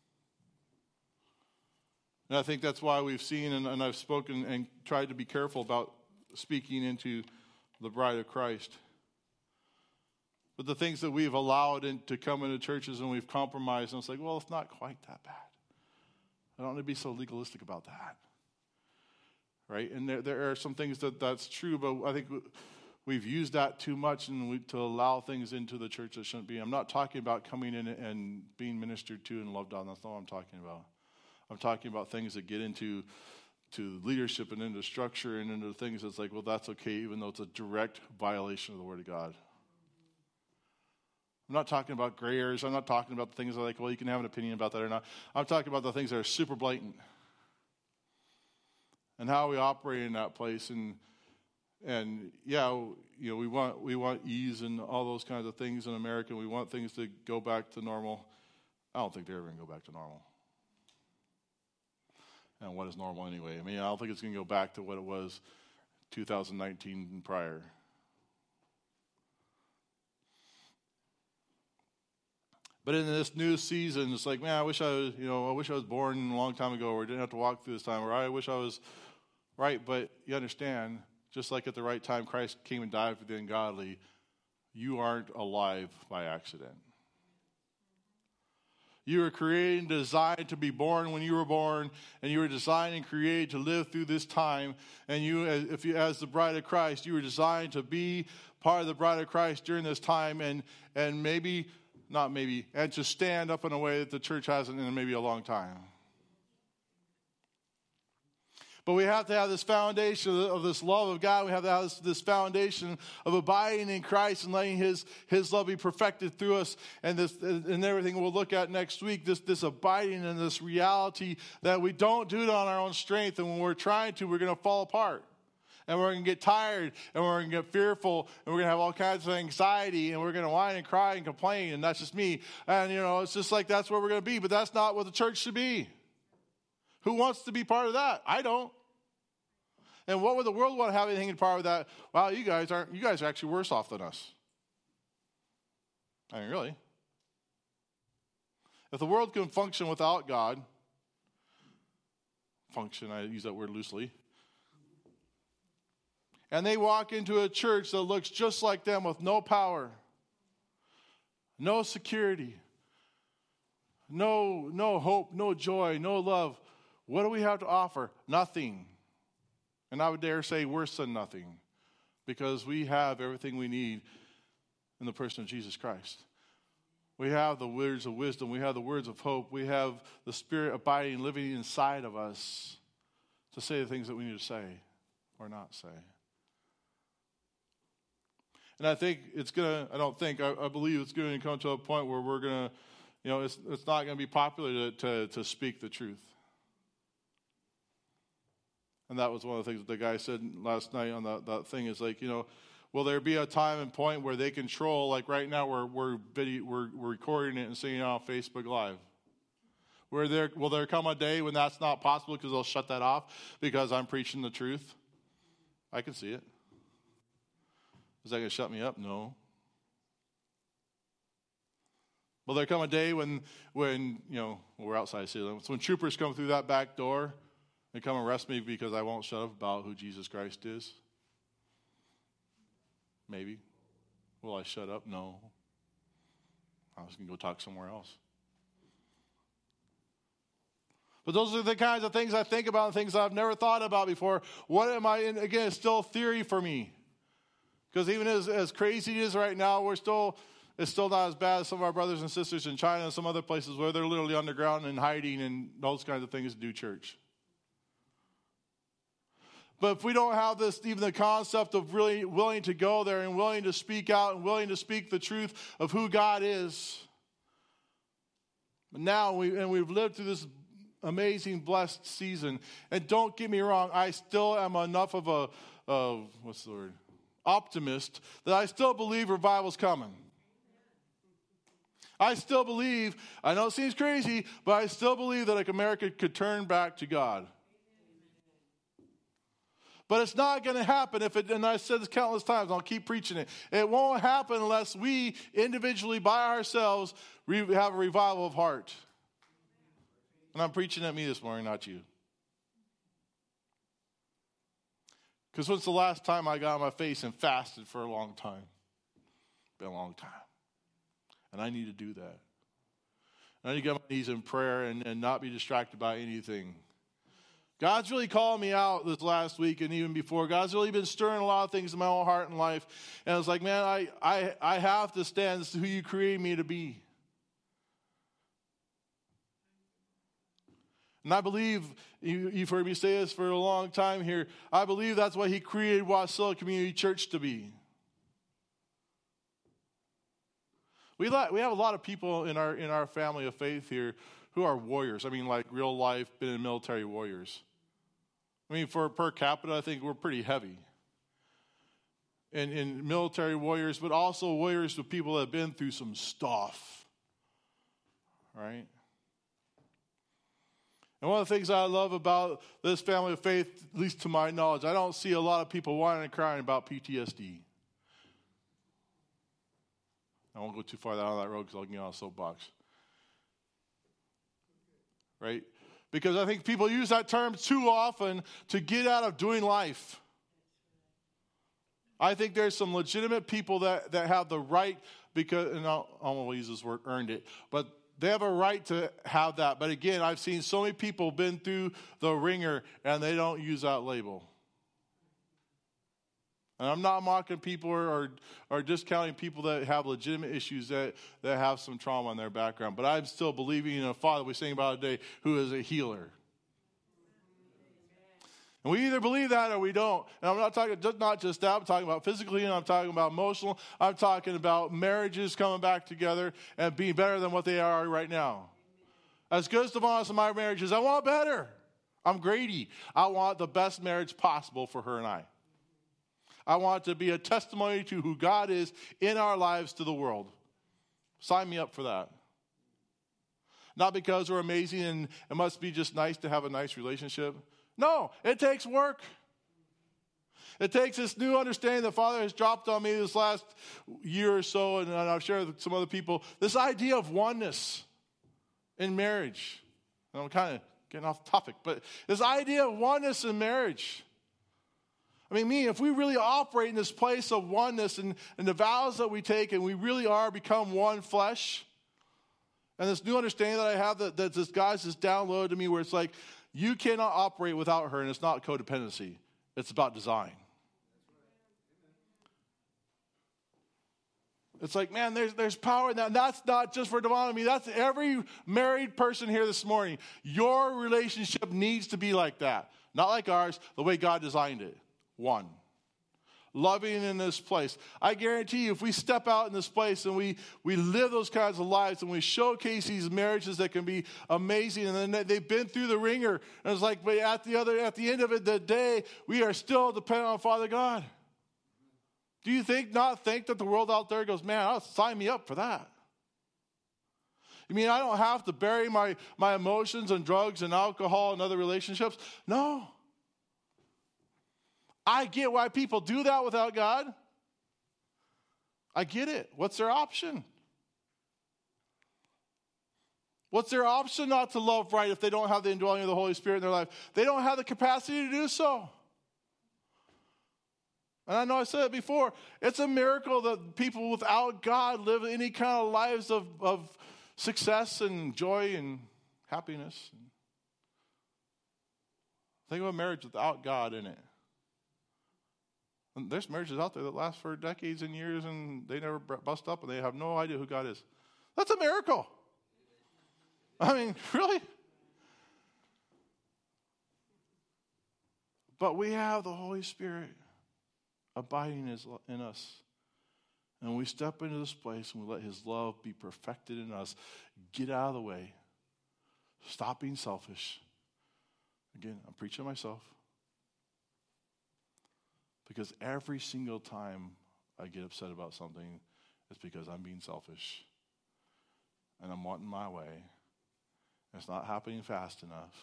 And I think that's why we've seen, and, and I've spoken and tried to be careful about speaking into the bride of Christ. But the things that we've allowed in, to come into churches and we've compromised, and it's like, well, it's not quite that bad. I don't want to be so legalistic about that. Right? And there, there are some things that that's true, but I think we've used that too much and we, to allow things into the church that shouldn't be. I'm not talking about coming in and being ministered to and loved on. That's not what I'm talking about. I'm talking about things that get into to leadership and into structure and into things that's like, well, that's okay, even though it's a direct violation of the Word of God. I'm not talking about gray areas. I'm not talking about the things that are like, well, you can have an opinion about that or not. I'm talking about the things that are super blatant. And how we operate in that place. And and yeah, you know, we want we want ease and all those kinds of things in America. We want things to go back to normal. I don't think they're ever going to go back to normal. And what is normal anyway? I mean, I don't think it's going to go back to what it was two thousand nineteen and prior. But in this new season, it's like, man, I wish I was, you know, I wish I was born a long time ago, or didn't have to walk through this time, or I wish I was right. But you understand, just like at the right time, Christ came and died for the ungodly, you aren't alive by accident. You were created and designed to be born when you were born, and you were designed and created to live through this time. And you, if you, as the bride of Christ, you were designed to be part of the bride of Christ during this time, and and maybe. Not maybe, and to stand up in a way that the church hasn't in maybe a long time. But we have to have this foundation of this love of God. We have to have this, this foundation of abiding in Christ and letting His, His love be perfected through us. And this and everything we'll look at next week, this, this abiding in this reality that we don't do it on our own strength. And when we're trying to, we're going to fall apart. And we're going to get tired, and we're going to get fearful, and we're going to have all kinds of anxiety, and we're going to whine and cry and complain, and that's just me. And, you know, it's just like that's where we're going to be, but that's not what the church should be. Who wants to be part of that? I don't. And what would the world want to have anything in part of that? Wow, you guys aren't, you guys are actually worse off than us. I mean, really. If the world can function without God, function, I use that word loosely, and they walk into a church that looks just like them with no power, no security, no, no hope, no joy, no love. What do we have to offer? Nothing. And I would dare say worse than nothing, because we have everything we need in the person of Jesus Christ. We have the words of wisdom. We have the words of hope. We have the Spirit abiding, living inside of us to say the things that we need to say or not say. And I think it's going to, I don't think, I, I believe it's going to come to a point where we're going to, you know, it's it's not going to be popular to, to, to speak the truth. And that was one of the things that the guy said last night on that, that thing is like, you know, will there be a time and point where they control, like right now we're we're video, we're, we're recording it and seeing it on Facebook Live. Where there, will there come a day when that's not possible because they'll shut that off because I'm preaching the truth? I can see it. Is that going to shut me up? No. Will there come a day when, when you know, we're outside city limits, when troopers come through that back door and come arrest me because I won't shut up about who Jesus Christ is? Maybe. Will I shut up? No. I was going to go talk somewhere else. But those are the kinds of things I think about and things I've never thought about before. What am I in? Again, it's still theory for me. Because even as, as crazy it is right now, we're still it's still not as bad as some of our brothers and sisters in China and some other places where they're literally underground and hiding and those kinds of things to do church. But if we don't have this, even the concept of really willing to go there and willing to speak out and willing to speak the truth of who God is, now we and we've lived through this amazing, blessed season. And don't get me wrong, I still am enough of a, of, what's the word? optimist that I still believe revival's coming. I still believe, I know it seems crazy, but I still believe that like America could turn back to God. But it's not going to happen if it, and I've said this countless times, and I'll keep preaching it. It won't happen unless we individually by ourselves have a revival of heart. And I'm preaching at me this morning, not you. Because when's the last time I got on my face and fasted for a long time? It's been a long time. And I need to do that. I need to get on my knees in prayer and, and not be distracted by anything. God's really called me out this last week and even before. God's really been stirring a lot of things in my own heart and life. And I was like, man, I, I, I have to stand who you created me to be. And I believe, you, you've heard me say this for a long time here, I believe that's what He created Wasilla Community Church to be. We like, we have a lot of people in our in our family of faith here who are warriors. I mean, like real life, been in military warriors. I mean, for per capita, I think we're pretty heavy. And in military warriors, but also warriors with people that have been through some stuff. Right? And one of the things I love about this family of faith, at least to my knowledge, I don't see a lot of people whining and crying about P T S D. I won't go too far down that road because I'll get on a soapbox. Right? Because I think people use that term too often to get out of doing life. I think there's some legitimate people that, that have the right, because, and I'll, I won't use this word, earned it, but they have a right to have that. But again, I've seen so many people been through the ringer and they don't use that label. And I'm not mocking people or, or, or discounting people that have legitimate issues that, that have some trauma in their background. But I'm still believing in a Father we sing about today who is a healer. And we either believe that or we don't. And I'm not talking just, not just that. I'm talking about physically, and I'm talking about emotional. I'm talking about marriages coming back together and being better than what they are right now. As good as Devon and my marriage is, I want better. I'm Grady. I want the best marriage possible for her and I. I want it to be a testimony to who God is in our lives to the world. Sign me up for that. Not because we're amazing and it must be just nice to have a nice relationship. No, it takes work. It takes this new understanding the Father has dropped on me this last year or so, and I've shared with some other people, this idea of oneness in marriage. And I'm kind of getting off the topic, but this idea of oneness in marriage. I mean, me, if we really operate in this place of oneness and, and the vows that we take and we really are become one flesh, and this new understanding that I have that, that this guy's just downloaded to me where it's like, you cannot operate without her, and it's not codependency. It's about design. It's like, man, there's there's power in that. And that's not just for Devon and me. That's every married person here this morning. Your relationship needs to be like that. Not like ours, the way God designed it. One. Loving in this place. I guarantee you, if we step out in this place and we, we live those kinds of lives and we showcase these marriages that can be amazing, and then they've been through the ringer, and it's like, but at the other, at the end of it, the day, we are still dependent on Father God. Do you think, not think that the world out there goes, man, I'll sign me up for that? You mean I don't have to bury my, my emotions and drugs and alcohol and other relationships? No. I get why people do that without God. I get it. What's their option? What's their option not to love right if they don't have the indwelling of the Holy Spirit in their life? They don't have the capacity to do so. And I know I said it before. It's a miracle that people without God live any kind of lives of, of success and joy and happiness. Think of a marriage without God in it. And there's marriages out there that last for decades and years and they never bust up and they have no idea who God is. That's a miracle. I mean, really? But we have the Holy Spirit abiding in us. And we step into this place and we let his love be perfected in us. Get out of the way. Stop being selfish. Again, I'm preaching to myself. Because every single time I get upset about something, it's because I'm being selfish. And I'm wanting my way. And it's not happening fast enough.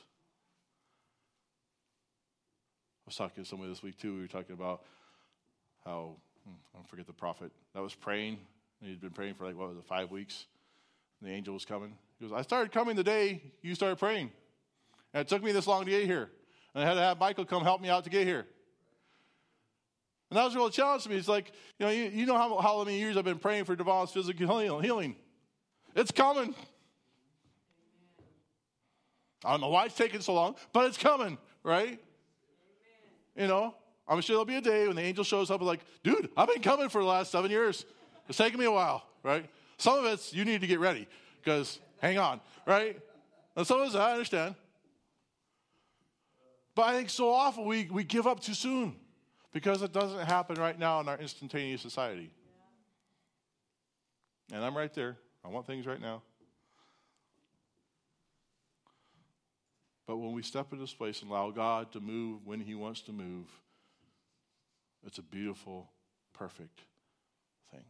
I was talking to somebody this week too. We were talking about how, I don't forget the prophet that was praying. And he'd been praying for like, what was it, five weeks? And the angel was coming. He goes, I started coming the day you started praying. And it took me this long to get here. And I had to have Michael come help me out to get here. And that was a real challenge to me. It's like, you know, you, you know how, how many years I've been praying for Devon's physical healing. It's coming. I don't know why it's taking so long, but it's coming, right? Amen. You know, I'm sure there'll be a day when the angel shows up and like, dude, I've been coming for the last seven years. It's taking me a while, right? Some of it's you need to get ready because hang on, right? And some of it's I understand. But I think so often we, we give up too soon. Because it doesn't happen right now in our instantaneous society. Yeah. And I'm right there. I want things right now. But when we step into this place and allow God to move when he wants to move, it's a beautiful, perfect thing.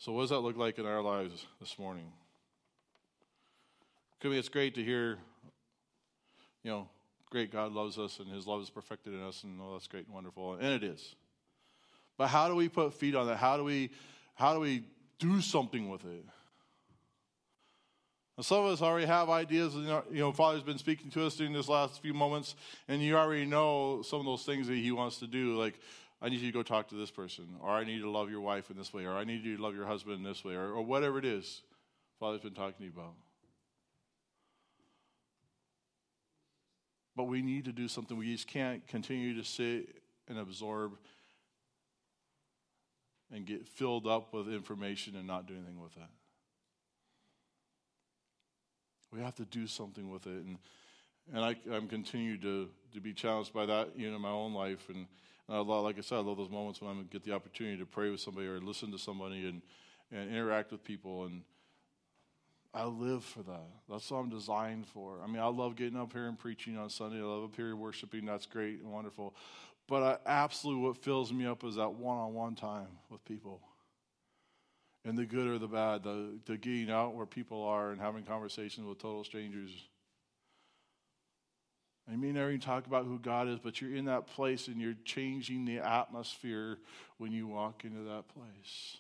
So what does that look like in our lives this morning? I mean, it's great to hear, you know, great, God loves us and his love is perfected in us, and oh, that's great and wonderful, and it is. But how do we put feet on that? How do we, how do we do something with it? And some of us already have ideas. You know, you know, Father's been speaking to us during this last few moments, and you already know some of those things that he wants to do, like, I need you to go talk to this person, or I need you to love your wife in this way, or I need you to love your husband in this way, or, or whatever it is Father's been talking to you about. But we need to do something. We just can't continue to sit and absorb and get filled up with information and not do anything with it. We have to do something with it. And and I, I'm continued to, to be challenged by that, you know, in my own life. And, and I love, like I said, I love those moments when I get the opportunity to pray with somebody or listen to somebody and, and interact with people. And I live for that. That's what I'm designed for. I mean, I love getting up here and preaching on Sunday. I love up here worshiping. That's great and wonderful. But I, absolutely what fills me up is that one-on-one time with people. And the good or the bad, the, the getting out where people are and having conversations with total strangers. I may never even talk about who God is, but you're in that place and you're changing the atmosphere when you walk into that place.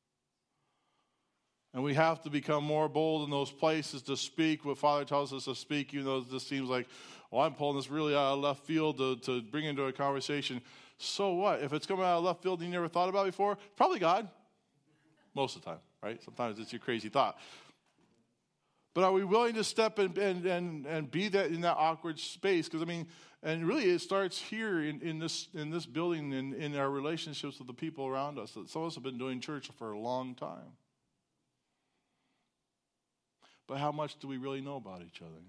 And we have to become more bold in those places to speak what Father tells us to speak, even though this seems like, well, I'm pulling this really out of left field to, to bring into a conversation. So what? If it's coming out of left field and you never thought about it before, probably God. Most of the time, right? Sometimes it's your crazy thought. But are we willing to step and and and, and be that in that awkward space? Because I mean, and really it starts here in, in this in this building in, in our relationships with the people around us. Some of us have been doing church for a long time. But how much do we really know about each other?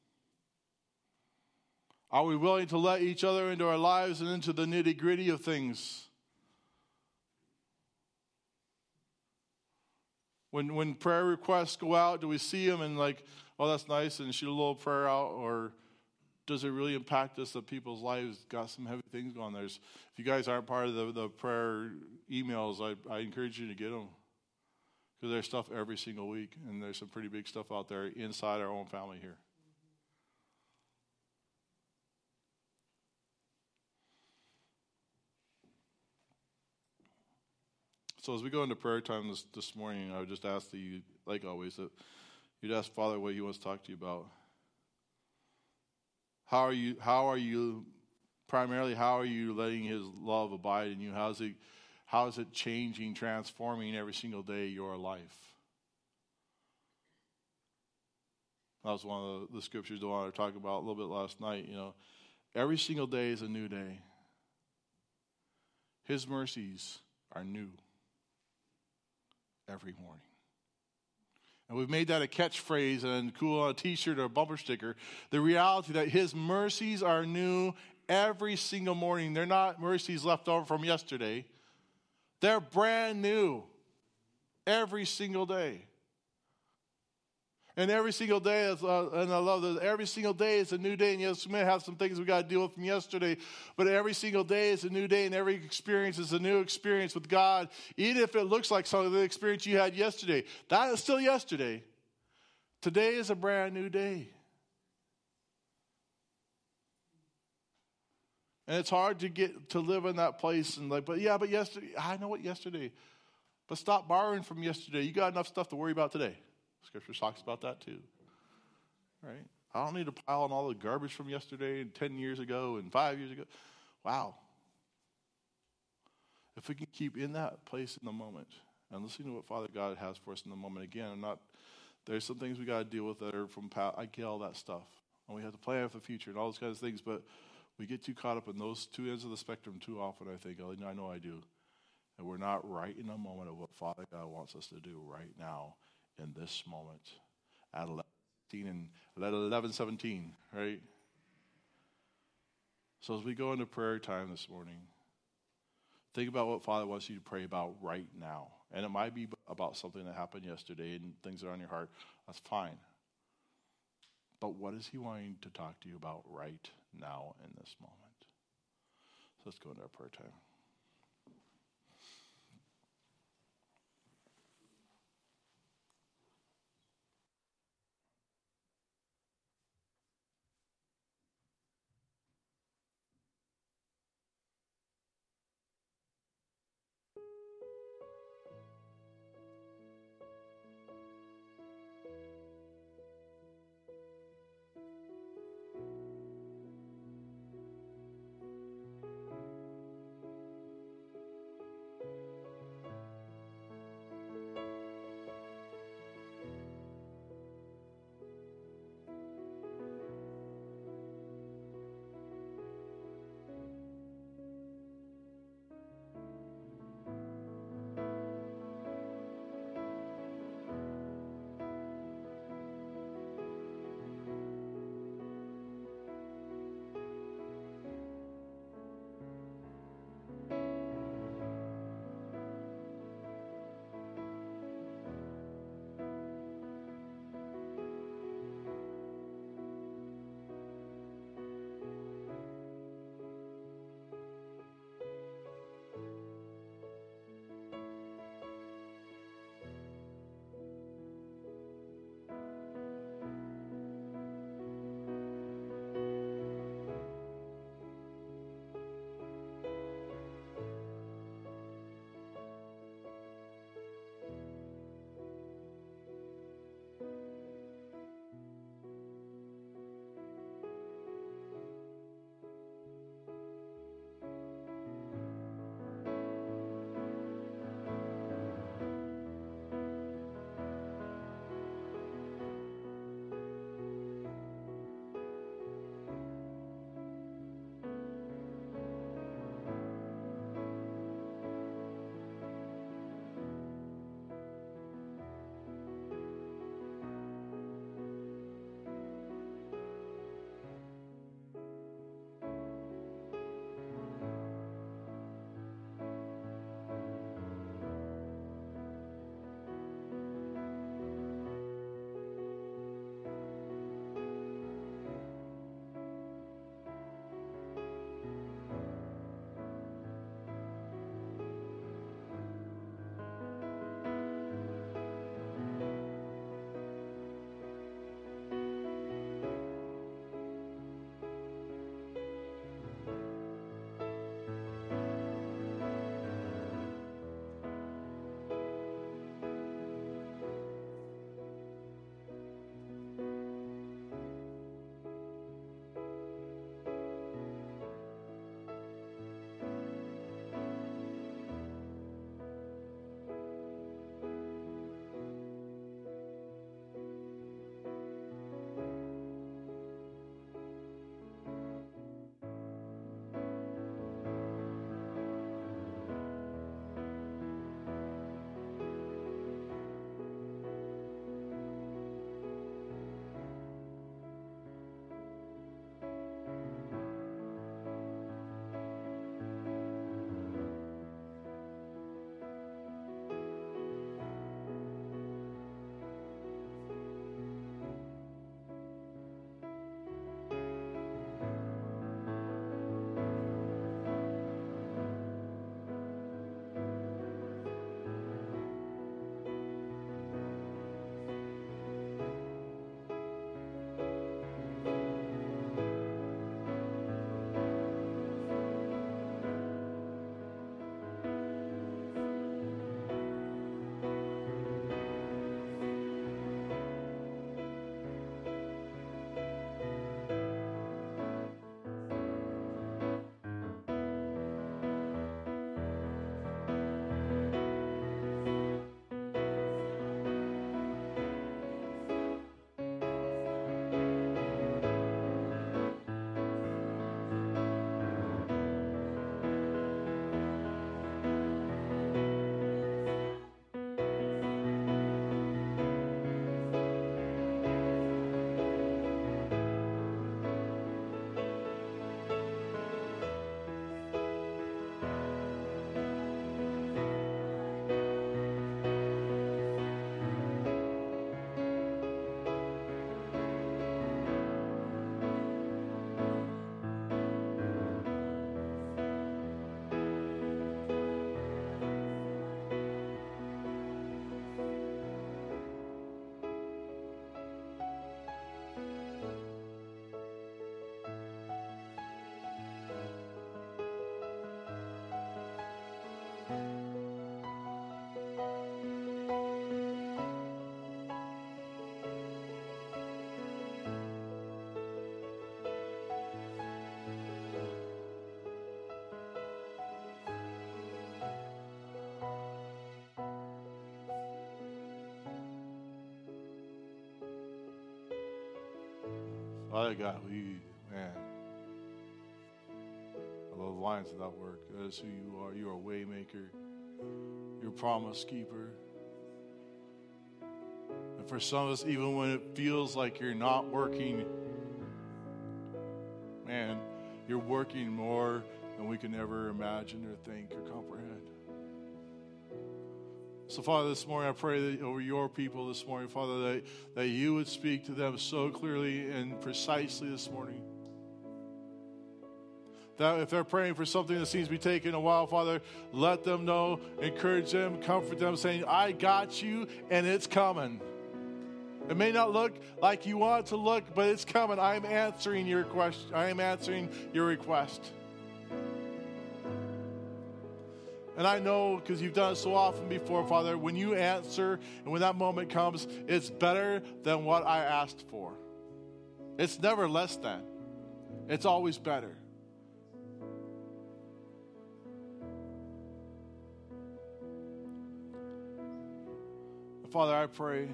Are we willing to let each other into our lives and into the nitty-gritty of things? When when prayer requests go out, do we see them and like, oh, that's nice, and shoot a little prayer out? Or does it really impact us that people's lives got some heavy things going on? There's, if you guys aren't part of the, the prayer emails, I, I encourage you to get them. Because there's stuff every single week, and there's some pretty big stuff out there inside our own family here. So as we go into prayer time this, this morning, I would just ask that you, like always, that you'd ask Father what he wants to talk to you about. How are you, how are you, primarily, how are you letting his love abide in you? How is it, how is it changing, transforming every single day your life? That was one of the, the scriptures I wanted to talk about a little bit last night. You know, every single day is a new day. His mercies are new every morning. And we've made that a catchphrase and cool on a t-shirt or a bumper sticker. The reality that his mercies are new every single morning. They're not mercies left over from yesterday. They're brand new every single day. And every single day, is, uh, and I love this, every single day is a new day. And yes, we may have some things we got to deal with from yesterday, but every single day is a new day, and every experience is a new experience with God. Even if it looks like some of the experience you had yesterday, that is still yesterday. Today is a brand new day. And it's hard to get to live in that place and like, but yeah, but yesterday, I know what yesterday. But stop borrowing from yesterday. You got enough stuff to worry about today. Scripture talks about that too. Right? I don't need to pile on all the garbage from yesterday and ten years ago and five years ago. Wow. If we can keep in that place in the moment and listen to what Father God has for us in the moment, again, I'm not, there's some things we got to deal with that are from past. I get all that stuff. And we have to plan for the future and all those kinds of things, but we get too caught up in those two ends of the spectrum too often, I think. I know I do. And we're not right in the moment of what Father God wants us to do right now in this moment at eleven seventeen, right? So as we go into prayer time this morning, think about what Father wants you to pray about right now. And it might be about something that happened yesterday and things that are on your heart. That's fine. But what is he wanting to talk to you about right now in this moment? So let's go into our prayer time. Father God, we, man, I love the lines of that word. That is who you are. You are a way maker. You're a promise keeper. And for some of us, even when it feels like you're not working, man, you're working more than we can ever imagine or think or comprehend. So, Father, this morning I pray that over your people this morning, Father, that, that you would speak to them so clearly and precisely this morning. That if they're praying for something that seems to be taking a while, Father, let them know, encourage them, comfort them, saying, I got you and it's coming. It may not look like you want it to look, but it's coming. I am answering your question. I am answering your request. And I know, because you've done it so often before, Father, when you answer and when that moment comes, it's better than what I asked for. It's never less than. It's always better. Father, I pray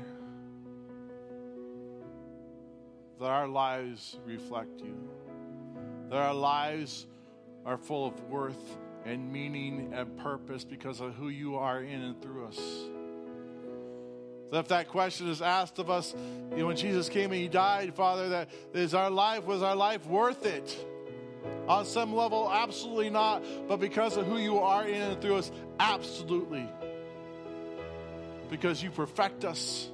that our lives reflect you, that our lives are full of worth and meaning and purpose because of who you are in and through us. So if that question is asked of us, you know, when Jesus came and he died, Father, that is our life, was our life worth it? On some level, absolutely not. But because of who you are in and through us, absolutely. Because you perfect us.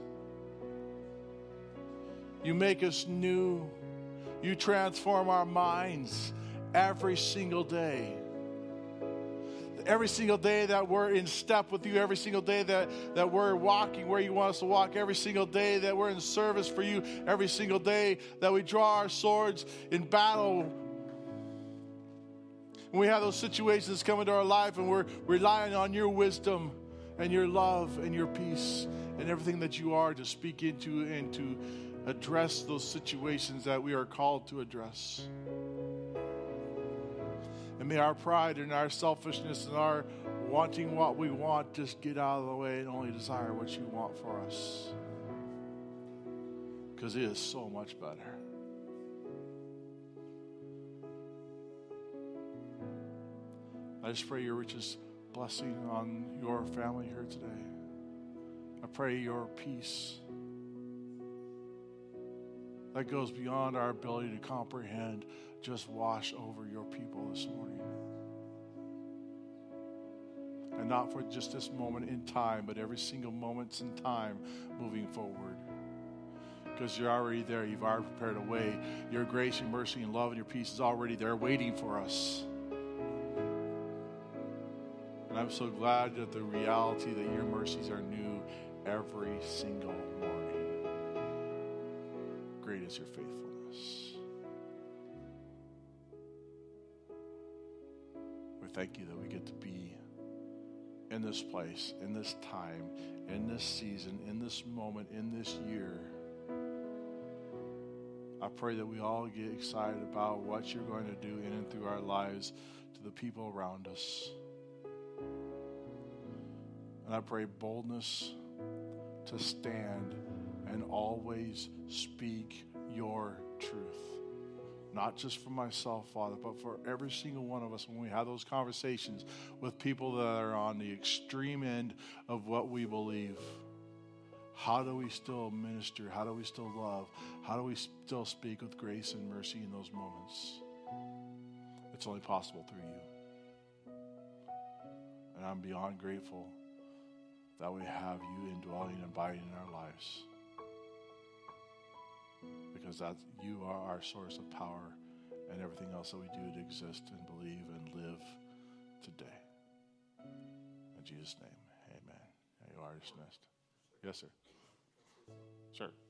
You make us new. You transform our minds every single day. Every single day that we're in step with you, every single day that, that we're walking where you want us to walk, every single day that we're in service for you, every single day that we draw our swords in battle. When we have those situations come into our life and we're relying on your wisdom and your love and your peace and everything that you are to speak into and to address those situations that we are called to address. And may our pride and our selfishness and our wanting what we want just get out of the way and only desire what you want for us. Because it is so much better. I just pray your richest blessing on your family here today. I pray your peace that goes beyond our ability to comprehend just wash over your people this morning. And not for just this moment in time, but every single moment in time moving forward. Because you're already there. You've already prepared a way. Your grace, your mercy, and love, and your peace is already there waiting for us. And I'm so glad that the reality that your mercies are new every single morning. Great is your faithfulness. We thank you that we get to be in this place, in this time, in this season, in this moment, in this year. I pray that we all get excited about what you're going to do in and through our lives to the people around us. And I pray boldness to stand and always speak your truth. Not just for myself, Father, but for every single one of us when we have those conversations with people that are on the extreme end of what we believe. How do we still minister? How do we still love? How do we still speak with grace and mercy in those moments? It's only possible through you. And I'm beyond grateful that we have you indwelling and abiding in our lives. Because that you are our source of power and everything else that we do to exist and believe and live today. In Jesus' name, amen. You are dismissed. Yes, sir. Sure.